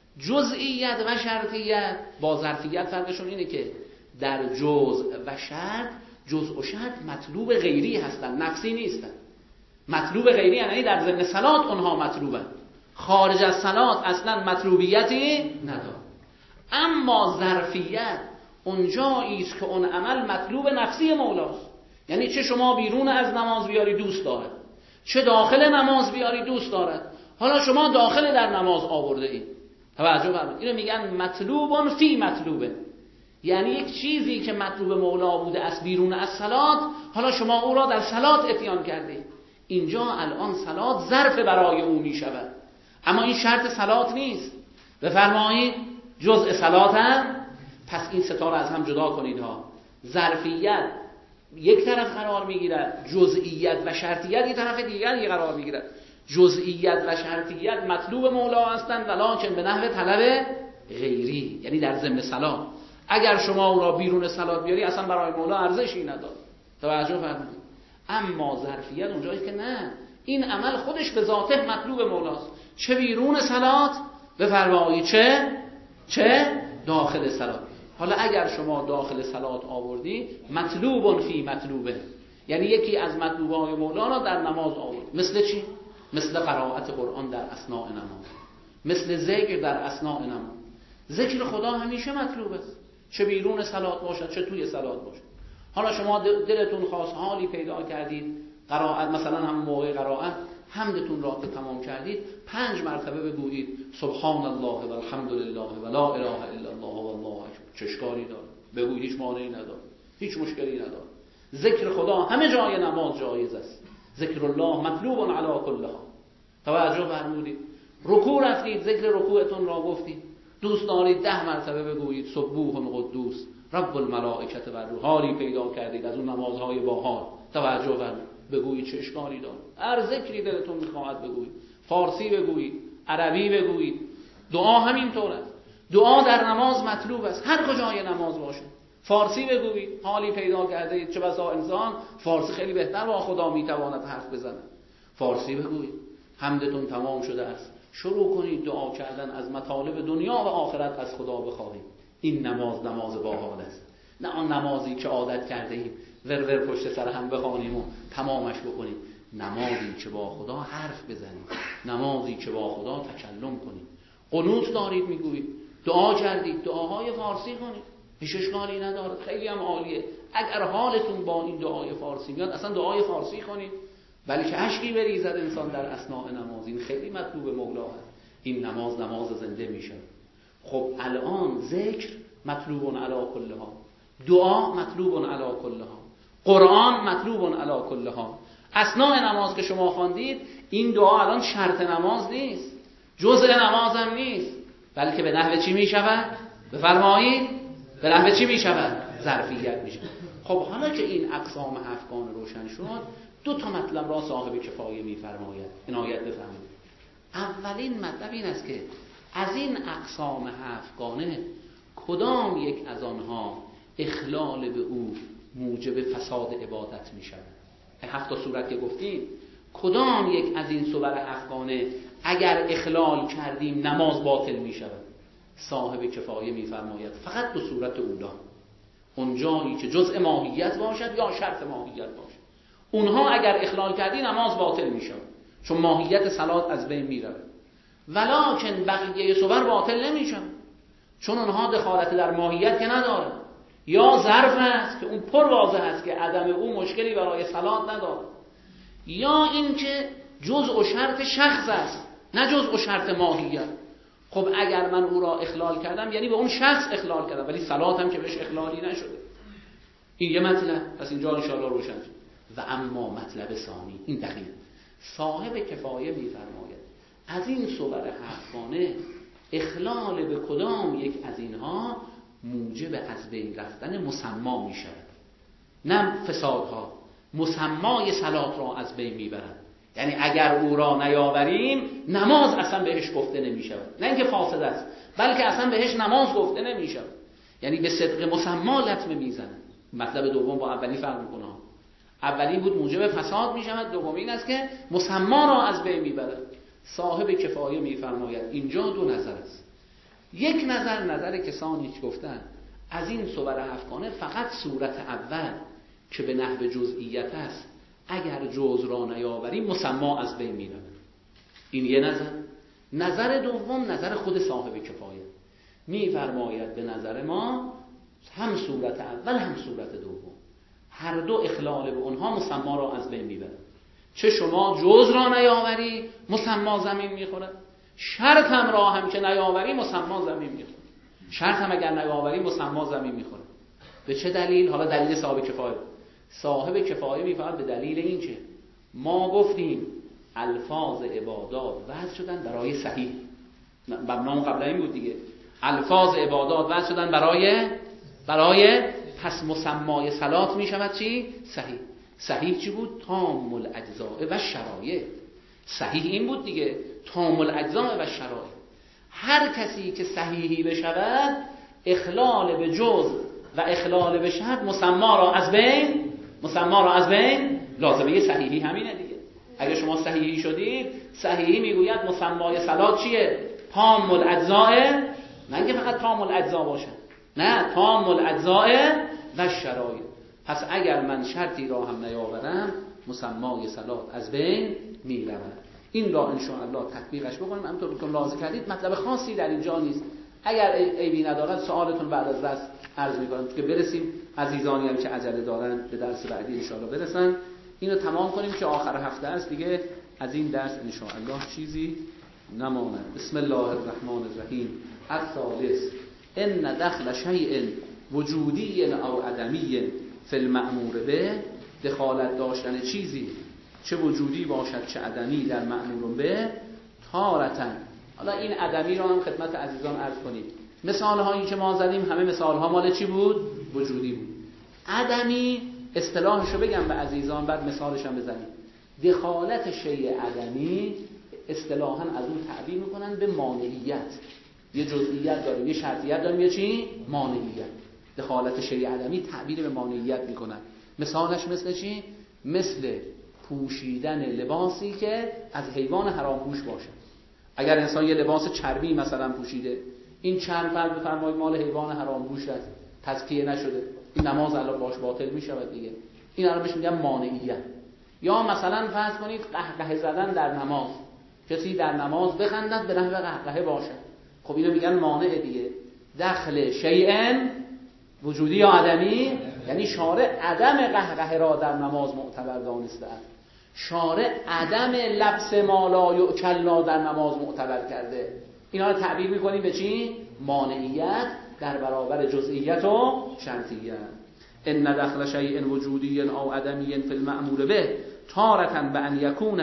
Speaker 2: جزئیت و شرطیت با ظرفیت فرقشون اینه که در جزء و شرط، جزء و شرط مطلوب غیری هستن، نفسی نیستن. مطلوب غیری یعنی در ضمن صلات اونها مطلوبن، خارج از صلات اصلا مطلوبیتی نداره. اما ظرفیت اونجایی است که اون عمل مطلوب نفسی مولاست، یعنی چه شما بیرون از نماز بیاری دوست دارد، چه داخل نماز بیاری دوست دارد. حالا شما داخل در نماز آورده اید، توجه فرمایید، اینو میگن مطلوبون فی مطلوبه، یعنی یک چیزی که مطلوب مولا بوده از بیرون از صلات، حالا شما او را در صلات اتیان کرده. اینجا الان صلات ظرف برای او میشود، اما این شرط صلات نیست. بفرمایید جزء صلات هم. پس این ستا را از هم جدا کنید ها. ظرفیت یک طرف قرار میگیرد، جزئیت و شرطیت یک طرف دیگری قرار میگیرد. جزئیت و شرطیت مطلوب مولا هستند، ولکن به نحو طلب غیری، یعنی در ضمن صلات. اگر شما او را بیرون صلات بیاری اصلا برای مولا ارزشی نداره. توجه فرمایید. اما ظرفیت اونجایی که نه، این عمل خودش به ذاته مطلوب مولاست، چه بیرون صلات بفرمایید چه چه داخل صلات. حالا اگر شما داخل صلات آوردی، مطلوب فی مطلوبه، یعنی یکی از مطلوبهای مولا را در نماز آورد. مثل چی؟ مثل قرائت قرآن در اثناء نماز، مثل ذکر در اثناء نماز. ذکر خدا همیشه مطلوب است، چه بیرون صلات باشد چه توی صلات باشد. حالا شما دلتون خواست، حالی پیدا کردید، قرائت مثلا هم موقع قرائت حمدتون را که تمام کردید، پنج مرتبه بگویید سبحان الله و الحمد لله و لا اله الا الله و الله اکبر. چه اشکالی داره؟ بگویید، هیچ مانعی نداره، هیچ مشکلی نداره. ذکر خدا همه جای نماز جایز است. ذکر الله مطلوب علی کل حال. توجه فرمودید. رکوع رفتید، ذکر رکوعتون را گفتید، دوست دارید ده مرتبه بگویید سبوح قدوس رب الملائکه و الروح، حالی پیدا کردید از اون نمازهای باحال. توجه فرمودید، بگویید، چه اشکالی داره؟ هر ذکری دلتون میخواهد بگویید، فارسی بگویید، عربی بگویید. دعا همینطور است، دعا در نماز مطلوب است، هر کجای نماز باشه. فارسی بگویید، حالی پیدا کرده اید، چه بسا انسان فارسی خیلی بهتر با خدا میتواند حرف بزنه. فارسی بگویید. حمدتون تمام شده است، شروع کنید دعا کردن، از مطالب دنیا و آخرت از خدا بخواهید. این نماز نماز باحال است، نه آن نمازی که عادت کرده ایم ور ور پشت سر هم بخوانیم و تمامش بکنیم. نمازی که با خدا حرف بزنیم، نمازی که با خدا تکلم کنیم. قنوت دارید میگویید، دعا کردید، دعاهای فارسی کنید، هیچ اشکالی نداره، خیلی هم عالیه. اگر حالتون با این دعای فارسی میاد، اصلا دعای فارسی کنید، بلکه اشکی بریزد انسان در اثناء نماز. این خیلی مطلوب مولا هست. این نماز نماز زنده میشه. خب الان ذکر مطلوب علی کل حال، دعا مطلوب علی کل حال، قرآن مطلوب علی کل حال. اثناء نماز که شما خواندید، این دعا الان شرط نماز نیست، جزء نماز هم نیست، بلکه به نحو چی میشود؟ بفرمایید، به نحو چی میشود؟ ظرفیت میشه. خب حالا که این اقسام هفتگانه روشن شد، دو تا مطلب را صاحب کفایه میفرماید، عنایت بفرمایید. اولین مطلب این است که از این اقسام هفتگانه کدام یک از آنها اخلال به او موجب فساد عبادت می شود؟ هفت تا صورت که گفتیم، کدام یک از این صور هفتگانه اگر اخلال کردیم نماز باطل می شود؟ صاحب کفایه می فرماید فقط دو صورت اولا، اون جایی که جزء ماهیت باشد یا شرط ماهیت باشد، اونها اگر اخلال کردی نماز باطل می شود، چون ماهیت صلات از بین می رود. ولکن بقیه صور باطل نمی شود، چون اونها دخالت در ماهیت که نداره. یا ظرف است که اون پر واضح است که عدم او مشکلی برای صلات نداره، یا اینکه جزء و شرط شخص است نه جزء و شرط ماهیت. خب اگر من او را اخلال کردم یعنی به اون شخص اخلال کردم، ولی صلات هم که بهش اخلالی نشده. این یه مطلب، پس اینجا ان شاء الله روشن شد. و اما مطلب ثانی، این دقیق صاحب کفایه میفرماید از این صور هفتگانه اخلال به کدام یک از اینها موجب از بین رفتن مسما می شود، نه فسادها. مسمای صلات را از بین می برد، یعنی اگر او را نیاوریم نماز اصلا بهش گفته نمی شود، نه اینکه فاسد است بلکه اصلا بهش نماز گفته نمی شود، یعنی به صدق مسما لطمه می زند. مطلب دوم با اولی فرق میکنه. اولی بود موجب فساد می شود، دومی این است که مسما را از بین می برد. صاحب کفایه می فرماید اینجا دو نظر است. یک نظر نظر کسانی که گفتن از این صور هفتگانه فقط صورت اول که به نحو جزئیت است، اگر جز را نیاوری مسما از بین می رود. این یه نظر. نظر دوم نظر خود صاحب کفایه می فرماید به نظر ما هم صورت اول هم صورت دوم هر دو اخلال به اونها مسما را از بین می برد. چه شما جز را نیاوری مسما زمین می خورد، شرط هم را هم که نیاوری مسما زمین می خورد. شرط هم اگر نیاوری مسما زمین می خورد. به چه دلیل؟ حالا دلیل صاحب کفایه. صاحب کفایه می فرماید به دلیل این که ما گفتیم الفاظ عبادات وضع شدن برای صحیح، مبنام قبلا این بود دیگه، الفاظ عبادات وضع شدن برای برای پس مسمای صلات می شود چی؟ صحیح. صحیح چی بود؟ تام الاجزاء و شرایع. صحیح این بود دیگه، تام الاجزاء و شرایع. هر کسی که صحیحی بشود اخلال به جز و اخلال به شرط مسما را از بین مسما را از بین لازمه صحیحی همینه دیگه. اگه شما صحیحی شدید، صحیحی میگوید مسمای صلات چیه؟ تام الاجزاء، نه اینکه فقط تام الاجزاء باشه، نه تام الاجزاء و شرایع. پس اگر من شرطی را هم نیاورم مسمای صلات از بین می رود. این را ان شاء الله تطبیقش بکنیم. همونطور که لازم کردید مطلب خاصی در اینجا نیست. اگر عیبی ندارد سوالتون بعد از درس عرض می‌کنم که برسیم عزیزانی هم که عجله دارن به درس بعدی ان شاء الله برسن. اینو تمام کنیم که آخر هفته است دیگه، از این درس ان شاء الله چیزی نماند. بسم الله الرحمن الرحیم. الثالث ان دخل شیء وجودی او عدمی فی المأمور به، دخالت داشتن چیزی چه وجودی باشد چه عدمی در مأمور به، تارتن. حالا این عدمی رو هم خدمت عزیزان عرض کنید. مثال هایی که ما زدیم همه مثال ها مال چی بود؟ وجودی بود. عدمی اصطلاحش رو بگم به عزیزان بعد مثالش هم بزنیم. دخالت شیء عدمی اصطلاحاً از اون تعبیر میکنن به مانعیت. یه جزئیت داریم، یه شرطیت داریم، یه چی؟ مانعیت. دخالت شیء عدمی تعبیر به مانعیت میکنن. مثالش مثل چی؟ مثل پوشیدن لباسی که از حیوان حرام پوش باشه. اگر انسان یه لباس چربی مثلا پوشیده، این چرب فرض بفرمایید مال حیوان حرام پوش است، تزکیه نشده، این نماز الان باش باطل میشود دیگه. این الان بهش میگن مانعیت. یا مثلا فرض کنید قهقه زدن در نماز، کسی در نماز بخندد به نحو قهقه باشه، خب اینو میگن مانع دیگه. دخل شیء وجودی یا عدمی، یعنی شارع عدم قهقه را در نماز معتبر دانسته است. شارع عدم لبس ما لا یؤکل را در نماز معتبر کرده. اینا رو تعبیر میکنیم به چی؟ مانعیت در برابر جزئیت و شرطیت. ان دخل شیء وجودی او عدمی فی المأمور به تارة بان یکون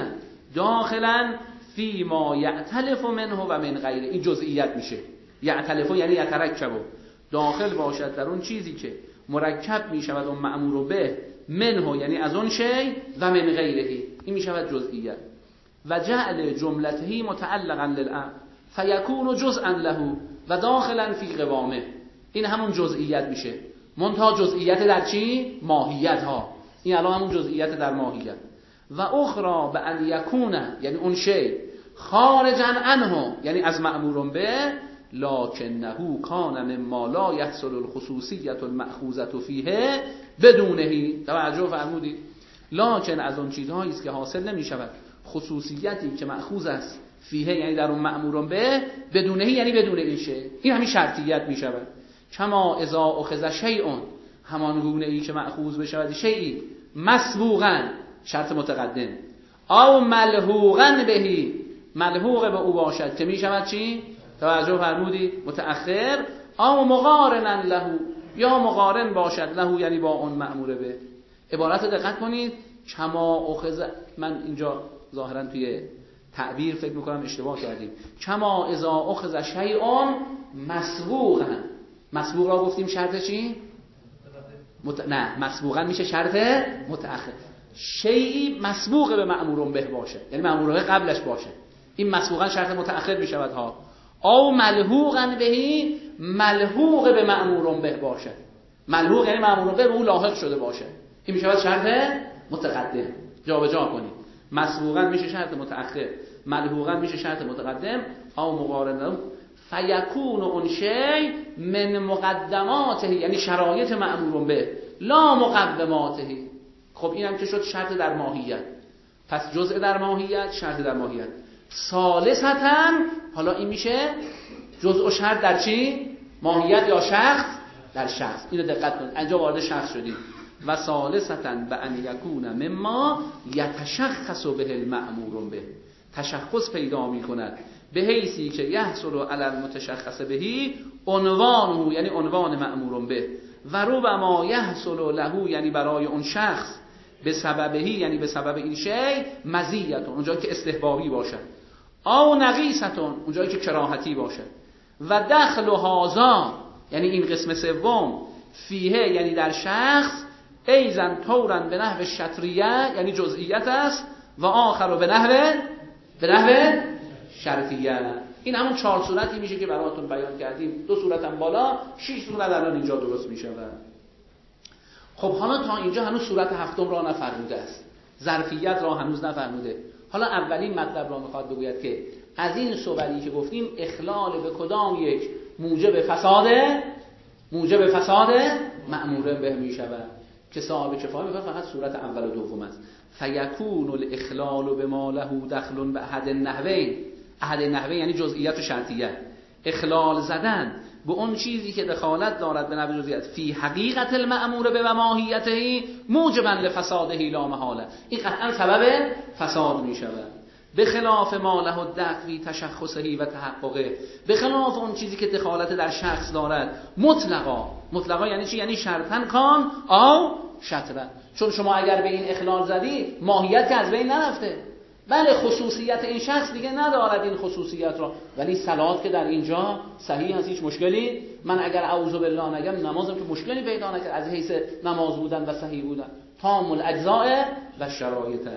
Speaker 2: داخلا فی ما یعتلف منه و من غیره. این جزئیت میشه. یعتلف یعنی یترکب، داخل باشد در اون چیزی که مرکب میشود اون مأمور به، منه یعنی از اون شی، و من غیره این میشود جزئیت. و جعل جملته متعلقا للامر فیکون جزءا له و داخلا فی قوامه. این همون جزئیت میشه، منتها جزئیت در چی؟ ماهیت ها. این الان همون جزئیت در ماهیت. و اخرى به ان یکون یعنی اون شی خارجا عنه یعنی از مأمور به، لکنه کان مما لا یحصل الخصوصیت المأخوذة فیه بدونه. توجه فرمودید؟ لکن از اون چیزهایی است که حاصل نمی شود خصوصیتی که مأخوذ است فیه یعنی در اون مأمور به، بدونه یعنی بدون این شی. این همین شرطیت می شود. کما اذا اخذ شیء، همان گونه ای که مأخوذ بشود شیئی مسبوقا شرط متقدم، او ملحوقا بهی ملحوق به او باشد که می شود چی؟ توجه فرمودی؟ متأخر. او مقارنا له یا مقارن باشد له یعنی با اون مأمور به. عبارت دقت کنید. کما اخذ، من اینجا ظاهرا توی تعبیر فکر میکنم اشتباه کردیم. کما اذا اخذ شیء مسبوقا، مسبوق را گفتیم شرط چی؟ مت... نه مسبوقا میشه شرط متأخر. شیئی مسبوق به مأمور به باشه، یعنی مأمور به قبلش باشه، این مسبوقا شرط متأخر میشود ها. او ملحوقا بهی، ملحوق به مأمور به باشه، ملحوق یعنی مأمور به او لاحق شده باشه، این میشود شرط متقدم. جابجا کنید، مسبوقا میشه شرط متأخر، ملحوقا میشه شرط متقدم. او مقارنه فیکون اون شی من مقدماته، یعنی شرایط مأمور به، لا مقدماته. خب اینم که شد شرط در ماهیت، پس جزء در ماهیت، شرط در ماهیت. ثالثاً حالا این میشه جزء و شرط در چی؟ ماهیت یا شخص؟ در شخص. اینو دقت کنید، اینجا وارد شخص شدیم. و ثالثاً به ان یکون مما یتشخص به المأمور به، تشخص پیدا میکند به حیثی که یحصل علی المتشخص بهی عنوانه، یعنی عنوان مأمور به، و ربما یحصل له، یعنی برای اون شخص، به سببهی یعنی به سبب این شی، مزیتون اونجایی که استحبابی باشد، او نقیصتون اونجایی که کراهتی باشد، و دخل هازا یعنی این قسم سوم، فیه یعنی در شخص، ایزن طورن به نحو شطریه یعنی جزئیت است، و آخر به نحو به نحو شرطیه. این همون چهار صورتی میشه که براتون بیان کردیم، دو صورتم بالا، شش صورت الان اینجا درست میشه. خب حالا تا اینجا هنوز صورت هفتم را نفرموده است، ظرفیت را هنوز نفرموده. حالا اولین مطلب را میخواد بگوید که از این صوری که گفتیم اخلال به کدام یک موجب فساد موجب فساد مأمور به میشود، که صاحب کفایه میگه فقط صورت اول و دوم است. فیکون الاخلال بما له دخل به احد النحوین، احد النحوین یعنی جزئیات و شرطیه، اخلال زدن به اون چیزی که دخالت دارد به نحو جزئیات فی حقیقت المأمور به و ماهیته موجبا لفساده لا محاله، این قطعا سبب فساد می شود. به خلاف ما له الدخل فی تشخصه و تحققه، به خلاف اون چیزی که دخالت در شخص دارد مطلقا. مطلقا یعنی چی؟ یعنی شرطن کان او شطرن. چون شما اگر به این اخلال زدی ماهیت که از بین نرفته، بله خصوصیت این شخص دیگه ندارد این خصوصیت را، ولی صلات که در اینجا صحیح هست، هیچ مشکلی، من اگر اعوذ بالله نگم نمازم که مشکلی پیدا نکرد از حیث نماز بودن و صحیح بودن، تام الاجزاء و شرایط.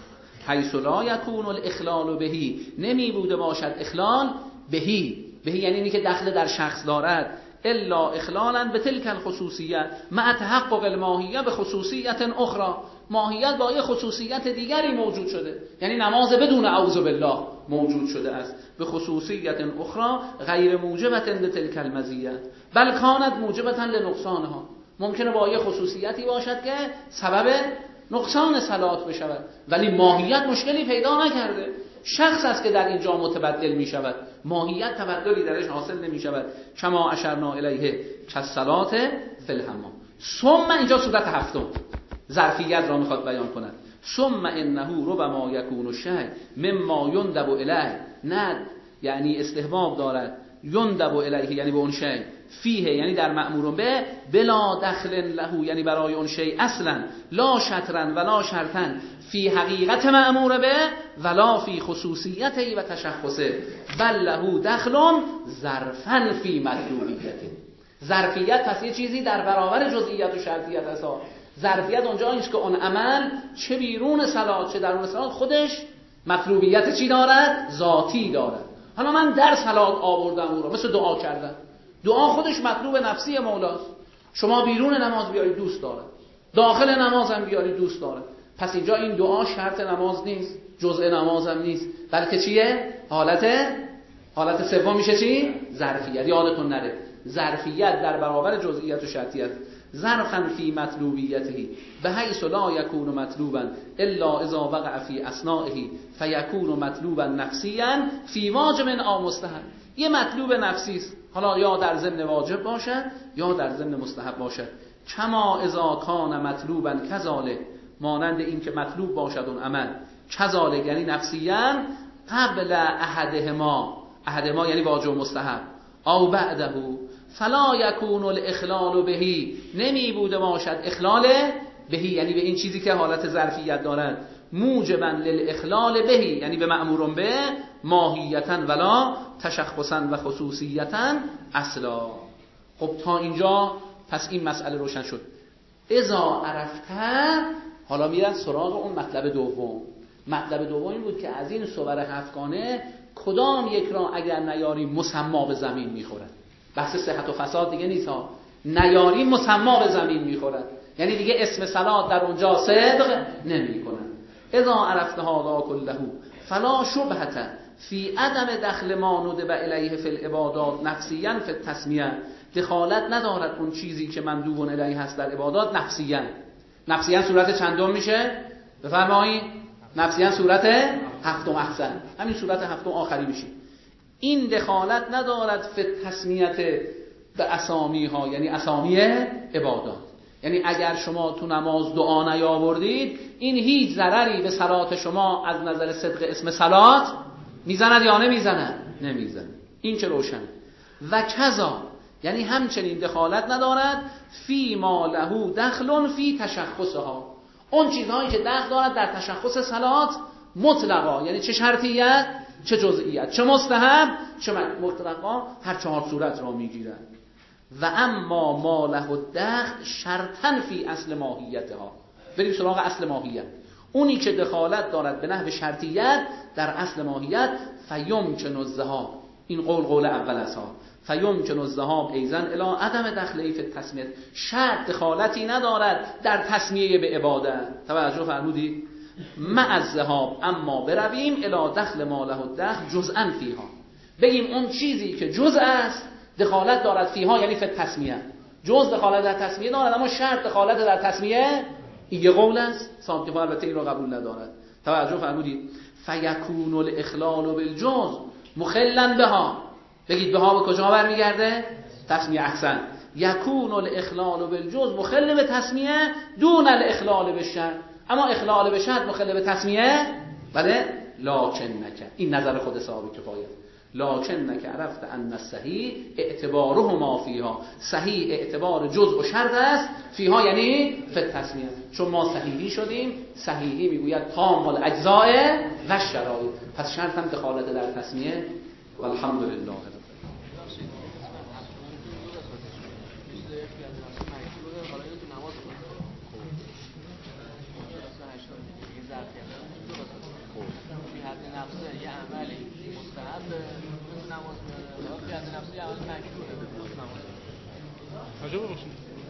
Speaker 2: حیث لا یکون الاخلال بهی، نمی بوده باشد اخلال بهی، بهی یعنی اینی که دخل در شخص دارد، الا اخلالا به تلک الخصوصیت مع تحقق الماهیه به خصوصیت اخرى، ماهیت با یه خصوصیت دیگری موجود شده، یعنی نماز بدون اعوذ بالله موجود شده است، به خصوصیت اخرى غیر موجبت لتلک المزیه بل کانت موجبت لنقصانها، ممکنه با یه خصوصیتی باشد که سبب نقصان صلات بشود، ولی ماهیت مشکلی پیدا نکرده، شخص است که در اینجا متبدل می شود، ماهیت تبدلی درش حاصل نمی شود. کما اشرنا الیه کالصلات فی الحمام. ثم اینجا صورت هفتم ظرفیت را میخواد بیان کند. ثم انه ربما یکون الشیء مما یندب الیه، نه یعنی استحباب دارد، یندب الیه یعنی به اون شیء، فیه یعنی در مأمور به، بلا دخل له یعنی برای اون شیء اصلا، لا شطرن ولا شرطن فی حقیقت مأمور به ولا فی خصوصیته و تشخصه، بل له دخل ظرفا فی مطلوبیته. ظرفیت پس یه چیزی در برابر جزئیات و شرطیت است. ظرفیت اونجا است که اون عمل چه بیرون صلات چه درون صلات خودش مطلوبیت چی دارد؟ ذاتی دارد. حالا من در صلات آوردم اون رو، مثل دعا کردن، دعا خودش مطلوب نفسی مولاست، شما بیرون نماز بیاری دوست داره، داخل نماز هم بیاری دوست داره، پس اینجا این دعا شرط نماز نیست، جزء نماز هم نیست، بلکه چیه؟ حالت حالت سوم میشه چی؟ ظرفیت. یادتون نره ظرفیت در برابر جزئیات و شرطیت، ظرفا فی مطلوبیته به حیث لا یکون مطلوبا الا اذا وقع فی اثنائه فیکون مطلوبا نفسیا فی واجب او مستحب. یه مطلوب نفسی است، حالا یا در ضمن واجب باشد یا در ضمن مستحب باشد. کما اذا کان مطلوبا کذالک، مانند این که مطلوب باشد اون عمل، کذالک یعنی نفسیا قبل احدهما، احدهما یعنی واجب و مستحب، او بعده فلا یکون الاخلال بهی، نمی بوده باشد اخلال بهی یعنی به این چیزی که حالت ظرفیت دارد، موجبا للاخلال بهی، یعنی به مأمور به ماهیتا ولا تشخصا و خصوصیتا اصلا. خب تا اینجا پس این مسئله روشن شد. اذا عرفته، حالا میرن سراغ اون مطلب دوم. مطلب دوم این بود که از این صور هفتگانه کدام یک را اگر نیاری مسما به زمین میخورد. بحث صحت و فساد دیگه نیست ها، نیاری مسما به زمین میخورد، یعنی دیگه اسم صلات در اونجا صدق نمیکنه. اذا عرفته هذا كله فلا شبهه فی عدم دخل ما ندب الیه فی العبادات نفسیا فی التسمیه. دخالت ندارد اون چیزی که مندوب الیه هست در عبادات نفسیا. نفسیا صورت چندم میشه؟ بفرمایید. نفسیا صورت هفتم. احسن، همین صورت هفتم آخری میشه. این دخالت ندارد فی تسمیت به اسامی ها، یعنی اسامی عبادات. یعنی اگر شما تو نماز دعا نیاوردید، این هیچ ضرری به صلات شما از نظر صدق اسم صلات میزند یا نمیزند؟ نمیزند. این چه روشن. و کذا، یعنی همچنین دخالت ندارد فی ما له دخل فی تشخصها، اون چیزهایی که دخل دارد در تشخص صلات مطلقا، یعنی چه شرطیت چه جزئیت، چه مستحب چه مطلقا، هر چهار صورت را میگیرد. و اما ما له دخل شرطا فی اصل ماهیتها. بریم سراغ اصل ماهیت. اونی که دخالت دارد به نحو شرطیت در اصل ماهیت، فیمکن الذهاب، این قول قول اول است ها، فیمکن الذهاب ایضا الی عدم دخلی فی التسمیه. شرط دخالتی ندارد در تسمیه به عبادت. توجه فرمودید؟ مع الذهاب، اما برویم الی دخل ما له الدخل جزءا فیها، بگیم اون چیزی که جزء است دخالت دارد فیها، یعنی فی التسمیه. جزء دخالت در تسمیه دارد، اما شرط دخالت در تسمیه این یه قول است. صاحب البته این رو قبول ندارد. توجه فرمودید؟ فیکون الاخلال بالجزء مخلا بها. بگید بها به کجا برمیگرده؟ تسمیه. احسن. یکون الاخلال بالجزء مخل به تسمیه دون الاخلال بالشرط. اما اخلال به شرط مخل به تسمیه. بله. لکن نکه، این نظر خود صاحب کفایه. لکن نکه عرفت ان الصحیح اعتبارهما فیها. صحیح اعتبار جزء و شرط است، فیها یعنی فی التسمیه. چون ما صحیحی شدیم، صحیحی میگوید تام الاجزاء و شرایط، پس شرط هم دخالت در تسمیه. والحمدلله.
Speaker 3: یه عملی مستحب نماز میاد، یه نفسی عمل مکروه نماز. عجب باشه.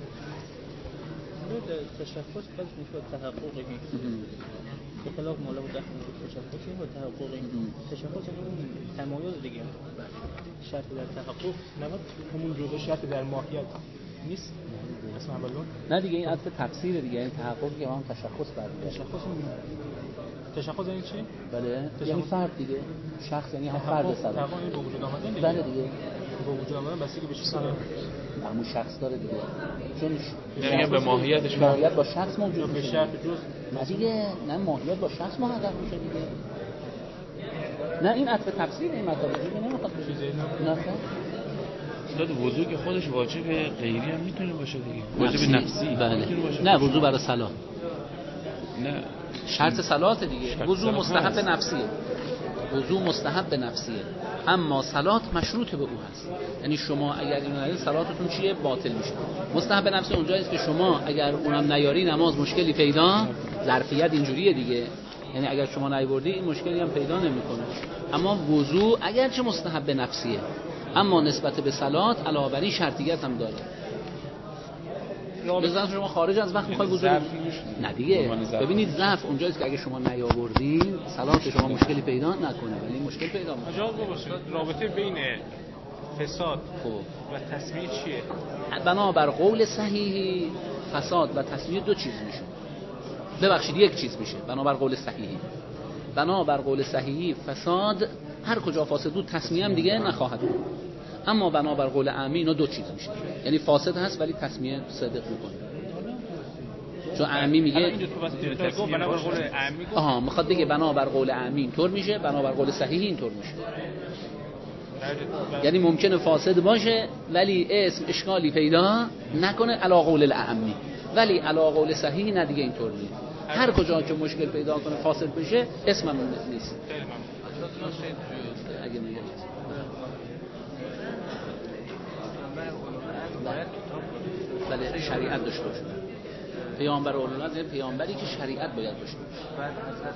Speaker 3: نه تشخص خاص میشه تحققی. به خلاف مالا و داخل تشخصی و تحققی. تشخص اون تمایز دیگه. شرط در تحقق نبود همون جزء شرط در ماهیت نیست. اصلا اولون
Speaker 2: نه دیگه، این عطف تفسیر دیگه، این تحقق که هم تشخص برمیاد.
Speaker 3: تشخص تشخص یعنی چی؟
Speaker 2: بله، یعنی فرد دیگه. شخص یعنی هم فرد صلاح.
Speaker 3: تقوا این به وجود آمدن دیگه.
Speaker 2: بله دیگه.
Speaker 3: به وجود آمدن بستگی به چیز داره.
Speaker 2: همون شخص داره دیگه. چون
Speaker 3: یعنی به ماهیتش
Speaker 2: ماهیت با شخص موجود
Speaker 3: به
Speaker 2: میشه.
Speaker 3: شرط جز.
Speaker 2: نه دیگه، نه ماهیت با شخص محقق میشه دیگه. نه این عطف تفسیر این مطلب دیگه نمیخواد چیزی. نه
Speaker 3: استاد وضو که خودش واجب غیری هم میتونه باشه دیگه. واجب نفسی.
Speaker 2: بله. نه وضو برای صلاح.
Speaker 3: نه
Speaker 2: شرط صلات دیگه. وضو مستحب نفسیه. وضو مستحب نفسیه، اما صلات مشروط به او هست. یعنی شما اگر اینو ندید صلاتتون چیه؟ باطل میشه. مستحب نفسی اونجاییست که شما اگر اونم نیاری نماز مشکلی پیدا، ظرفیت اینجوریه دیگه. یعنی اگر شما نیاوردی این مشکلی هم پیدا نمیکنه. اما وضو اگرچه مستحب نفسیه، اما نسبت به صلات علاوه بر این شرطیت هم داره. مثلا شما خارج از وقت میخوای وضو نه دیگه. ببینید ضعف اونجاست که اگه شما نیاوردین صلات شما مشکلی پیدا نکنه، ولی مشکل پیدا میشه.
Speaker 3: جواب باشه. رابطه بین فساد و تسمیه چیه؟
Speaker 2: بنابر قول صحیحی فساد و تسمیه دو چیز میشه. ببخشید یک چیز میشه بنابر قول صحیحی. بنابر قول صحیحی فساد هر کجا فاسد بود تسمیه هم دیگه نخواهد بود. اما بنابر قول عامی اینا دو چیز میشه. یعنی فاسد هست ولی تسمیه صدق میکنه. چون عامی میگه
Speaker 3: بنابر قول عامی
Speaker 2: آها میخواد بگه بنابر قول عامی اینطور میشه، بنابر قول صحیحی اینطور میشه. یعنی ممکنه فاسد باشه ولی اسم اشکالی پیدا نکنه علی قول العامی، ولی علی قول صحیح نه دیگه اینطور نیست. هر کجا که مشکل پیدا کنه فاصل بشه اسمم نیست.
Speaker 3: خیلی ممنون.
Speaker 2: اگه میگه بله شریعت داشته باشه. پیامبر اولوالعزم پیامبری که شریعت باید داشته باشه.
Speaker 3: بعد حضرت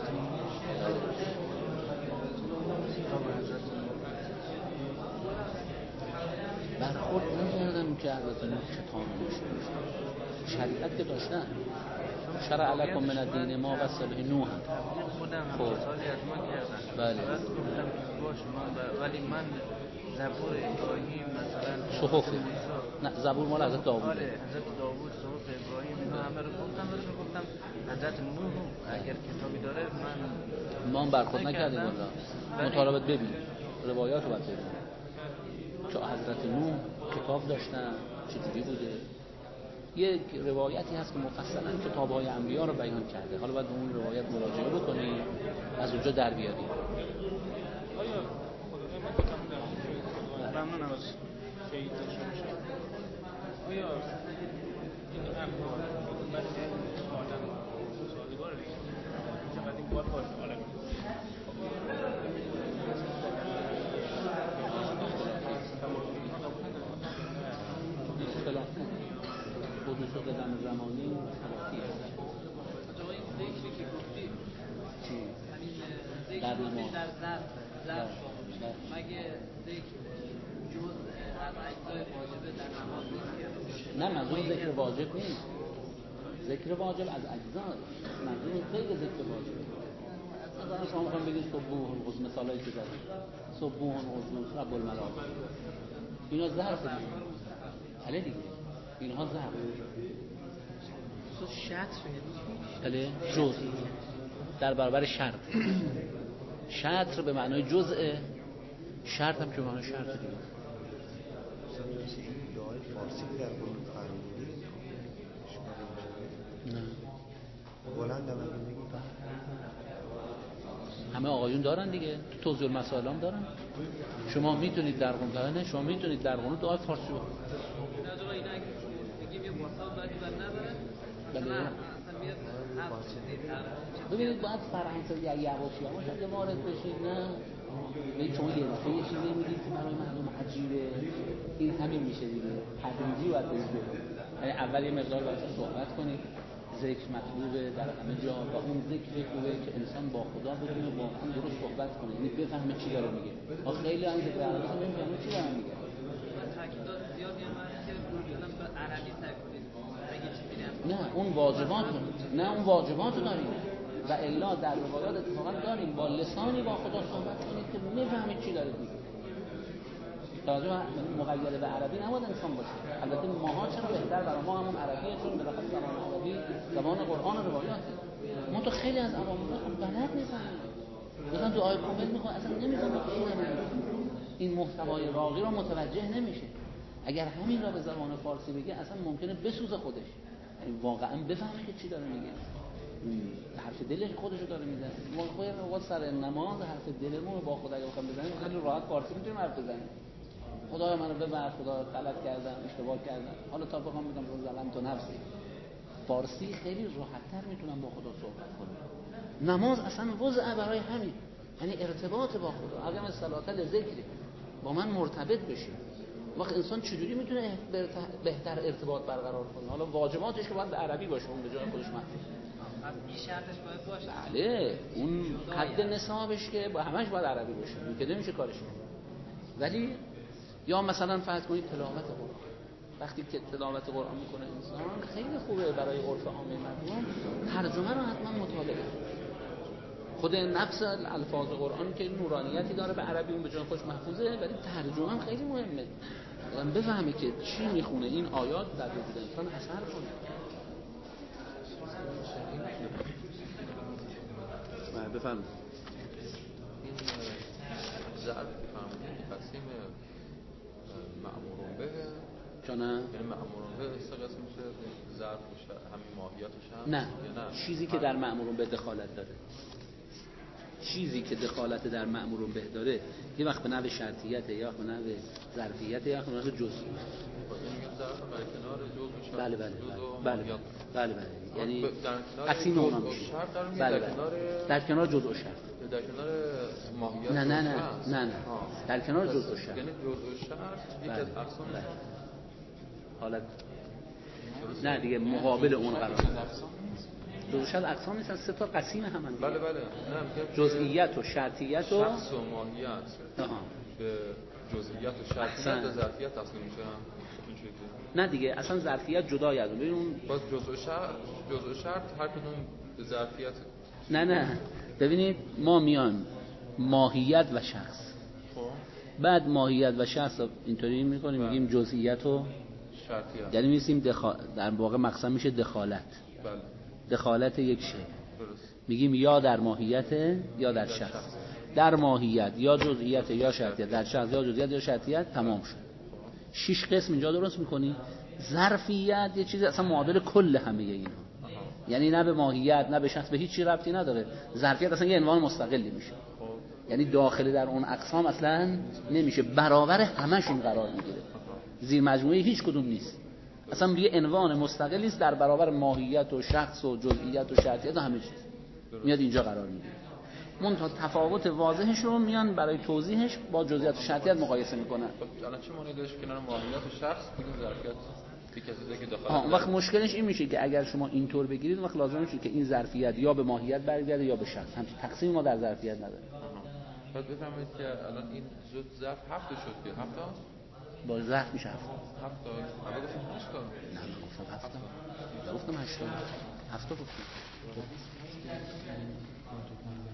Speaker 2: برخورد نکردم که حضرت نوح کتاب داشته باشه. شریعت که داشتن. شرع لکم من الدین ما وصل به نوح.
Speaker 3: خودم
Speaker 2: خب
Speaker 3: سالی از ما کردن.
Speaker 2: بله.
Speaker 3: بعد گفتم باشه من ولی من زبور ابراهیم مثلا
Speaker 2: صحف نه زبور مال حضرت داوود.
Speaker 3: آره حضرت داوود صحف ابراهیم اینا همه رو گفتم ولی گفتم حضرت نوح اگر کتابی داره من
Speaker 2: ما هم برخورد نکردیم والله. مطالبات ببین روایات رو باید ببین که حضرت نوح کتاب داشتن چجوری بوده. یک روایتی هست که مفصلا کتاب‌های انبیا رو بیان کرده. حالا باید به اون روایت مراجعه بکنیم از اونجا در بیاریم.
Speaker 3: ممنونم از شهید شما. آیا این امر برای آدم سازگار نیست؟ چقدر این بار باشه عالم
Speaker 2: اختلاف حدوث قدم زمانی خلافی است.
Speaker 4: آقا این ذکری که گفتی
Speaker 2: چی؟
Speaker 4: همین
Speaker 2: در
Speaker 4: ذکر
Speaker 2: نماز.
Speaker 4: گفتی در ظرف ظرف مگه ذکر جز از اجزای واجبه در نماز نیست؟
Speaker 2: نه منظور ذکر واجب نیست. ذکر واجب از اجزا منظور غیر ذکر واجب. مثلا شما میخوایم بگید صبوح القدس مثالایی که زدید صبوح القدس رب الملائکه اینا ظرف دیگه. حالا دیگه اینها ظرف
Speaker 4: تو شطر
Speaker 2: بله جز در برابر شرط. شطر به معنای جزء، شرط هم که به معنای شرط دیگه.
Speaker 5: فارسی در قرآن فرمودید
Speaker 2: نه
Speaker 5: بلند هم بگید
Speaker 2: همه آقایون دارن دیگه تو توضیح المسائل هم دارن. شما میتونید در قرآن نه شما میتونید در قرآن دعای فارسی رو
Speaker 4: نظر اینا اگه بگیم یه واسط داری و نداره
Speaker 2: بله
Speaker 4: نه اصلا میاد حرف چیزی
Speaker 2: ببینید باید فرهنگ یا یواش یواش اگه وارد بشید نه به چون یه دفعه یه چیزی میگید که برای مردم عجیبه این همین میشه دیگه تدریجی باید برید یعنی اول یه مقدار باید صحبت کنید ذکر مطلوبه در همه جا و اون ذکر خوبه که انسان با خدا بتونه واقعا درست صحبت کنه یعنی بفهمه چی داره میگه ما خیلی هم ذکر عربی نمیفهمه چی داره میگه
Speaker 4: تاکیدات زیادی هم هست که مثلا به عربی تاکید اگه چیزی
Speaker 2: نه اون واجبات نه اون واجبات داریم و الا در روایات اتفاقا داریم با لسانی با خدا صحبت کنید که میفهمید چی داره میگه. تازه مقید به عربی نباید انسان باشه. البته ماها چرا بهتر برای ما همون عربیه چون بالاخره زبان عربی زبان قرآن و روایاته. ما تو خیلی از عوامل خب بلد نیستن. مثلا دعای کامل میخواد اصلا نمیفهمه چی داره. این محتوای راقی رو متوجه نمیشه. اگر همین را به زبان فارسی بگه اصلا ممکنه بسوزه خودش. یعنی واقعا بفهمه که چی داره میگه. حرف دلش خودش رو داره میزنه. ما خود وقت سر نماز حرف دلمون رو با خدا اگه بخوام بزنیم خیلی راحت فارسی میتونیم حرف بزنیم. خدای منو ببخش، خدا غلط کردم، اشتباه کردم. حالا تا بخوام بگم رو ظلم تو نفسی. فارسی خیلی راحت‌تر میتونم با خدا صحبت کنم. نماز اصلا وضع برای همین. یعنی ارتباط با خدا. اگه من صلات ذکری با من مرتبط بشه. وقت انسان چجوری میتونه بهتر ارتباط برقرار کنه؟ حالا واجباتش که باید به عربی باشه، اون به جای خودش محفوظ.
Speaker 4: این شرطش باید باشه.
Speaker 2: بله، اون حد نصابش که با همش باید عربی باشه. این که نمیشه کارش کرد. ولی یا مثلا فرض کنید تلاوت قرآن. وقتی که تلاوت قرآن میکنه انسان خیلی خوبه برای عرف عامه مردم. ترجمه رو حتما مطالعه کنه. خود نفس الفاظ قرآن که نورانیتی داره به عربی اون به جای خودش محفوظه ولی ترجمه هم خیلی مهمه. آدم بفهمه که چی میخونه این آیات در وجود انسان اثر کنه. من بفهم.
Speaker 6: این ظرف فرمودید تقسیم مأمورون به
Speaker 2: چونه؟
Speaker 6: یعنی مأمورون به سه قسم میشه ظرف میشه همین ماهیتش هم
Speaker 2: نه.
Speaker 6: نه
Speaker 2: چیزی که در مأمورون به دخالت داره چیزی که دخالت در مأمورون به داره یه وقت به نحو شرطیته یا وقت به نحو ظرفیته یا وقت به نحو جزئی.
Speaker 6: این شرط در کنار جزء شرط
Speaker 2: بله بله
Speaker 6: جزء
Speaker 2: بله
Speaker 6: ماهیت.
Speaker 2: بله بله یعنی
Speaker 6: در کنار
Speaker 2: قسیم اونا
Speaker 6: جزء
Speaker 2: میشه.
Speaker 6: شرط در
Speaker 2: بله
Speaker 6: در کنار
Speaker 2: بله در کنار جزء شرط
Speaker 6: در کنار ماهیت
Speaker 2: نه نه نه
Speaker 6: هست.
Speaker 2: نه نه
Speaker 6: آه.
Speaker 2: در کنار
Speaker 6: پس
Speaker 2: جزء شرط
Speaker 6: یعنی جزء شرط یک
Speaker 2: بله.
Speaker 6: از اقسام
Speaker 2: بله. حالا نه دیگه مقابل اون قرار جزء شرط اقسام نیستن، سه تا قسیم همن دیگه.
Speaker 6: بله بله نه میگم
Speaker 2: جزئیت و شرطیت و
Speaker 6: شخص و ماهیت
Speaker 2: آها.
Speaker 6: به جزئیات و شرطیت
Speaker 2: احسن.
Speaker 6: و ظرفیت تقسیم میشه این شکلی.
Speaker 2: نه دیگه اصلا ظرفیت جدای از اون. ببین اون
Speaker 6: باز جزء شرط جزء شرط هر کدوم به ظرفیت.
Speaker 2: نه نه ببینید ما میان ماهیت و شخص،
Speaker 6: خب
Speaker 2: بعد ماهیت و شخص اینطوری میکنیم میگیم جزئیت و
Speaker 6: شرطیت.
Speaker 2: یعنی میسیم دخا... در واقع مقصد میشه دخالت.
Speaker 6: بله
Speaker 2: دخالت یک شی
Speaker 6: درست.
Speaker 2: میگیم یا در ماهیت یا در شخص. در ماهیت یا جزئیت یا شرطیت، در شخص یا جزئیت یا شرطیت، تمام شد. شش قسم اینجا درست میکنی. ظرفیت یه چیزی اصلا معادل کل همه اینا، یعنی نه به ماهیت نه به شخص به هیچ چی ربطی نداره. ظرفیت اصلا یه عنوان مستقلی میشه، یعنی داخل در اون اقسام اصلا نمیشه، برابر همشون قرار میگیره، زیر مجموعه هیچ کدوم نیست، اصلا یه عنوان مستقلی است در برابر ماهیت و شخص و جزئیات و شرطیت و همه چیز میاد اینجا قرار میگیره. منتها تفاوت واضحش رو میان برای توضیحش با جزئیات و شرطیت مقایسه میکنن.
Speaker 6: خب الان چه معنی داشت کنار ماهیت و شخص بگیم ظرفیت یک کسی که داخل.
Speaker 2: آه اون وقت مشکلش این میشه که اگر شما اینطور بگیرید اون وقت لازم میشه که این ظرفیت یا به ماهیت برگرده یا به شخص. همین تقسیم ما در ظرفیت نداره.
Speaker 6: بعد بفهمید که الان این زود ظرف هفت شد که هفت تا
Speaker 2: با ظرف میشه هفت.
Speaker 6: هفت تا اول گفتم هشت تا.
Speaker 2: نه من گفتم هفت تا. گفتم هشت تا. هفت تا گفتم.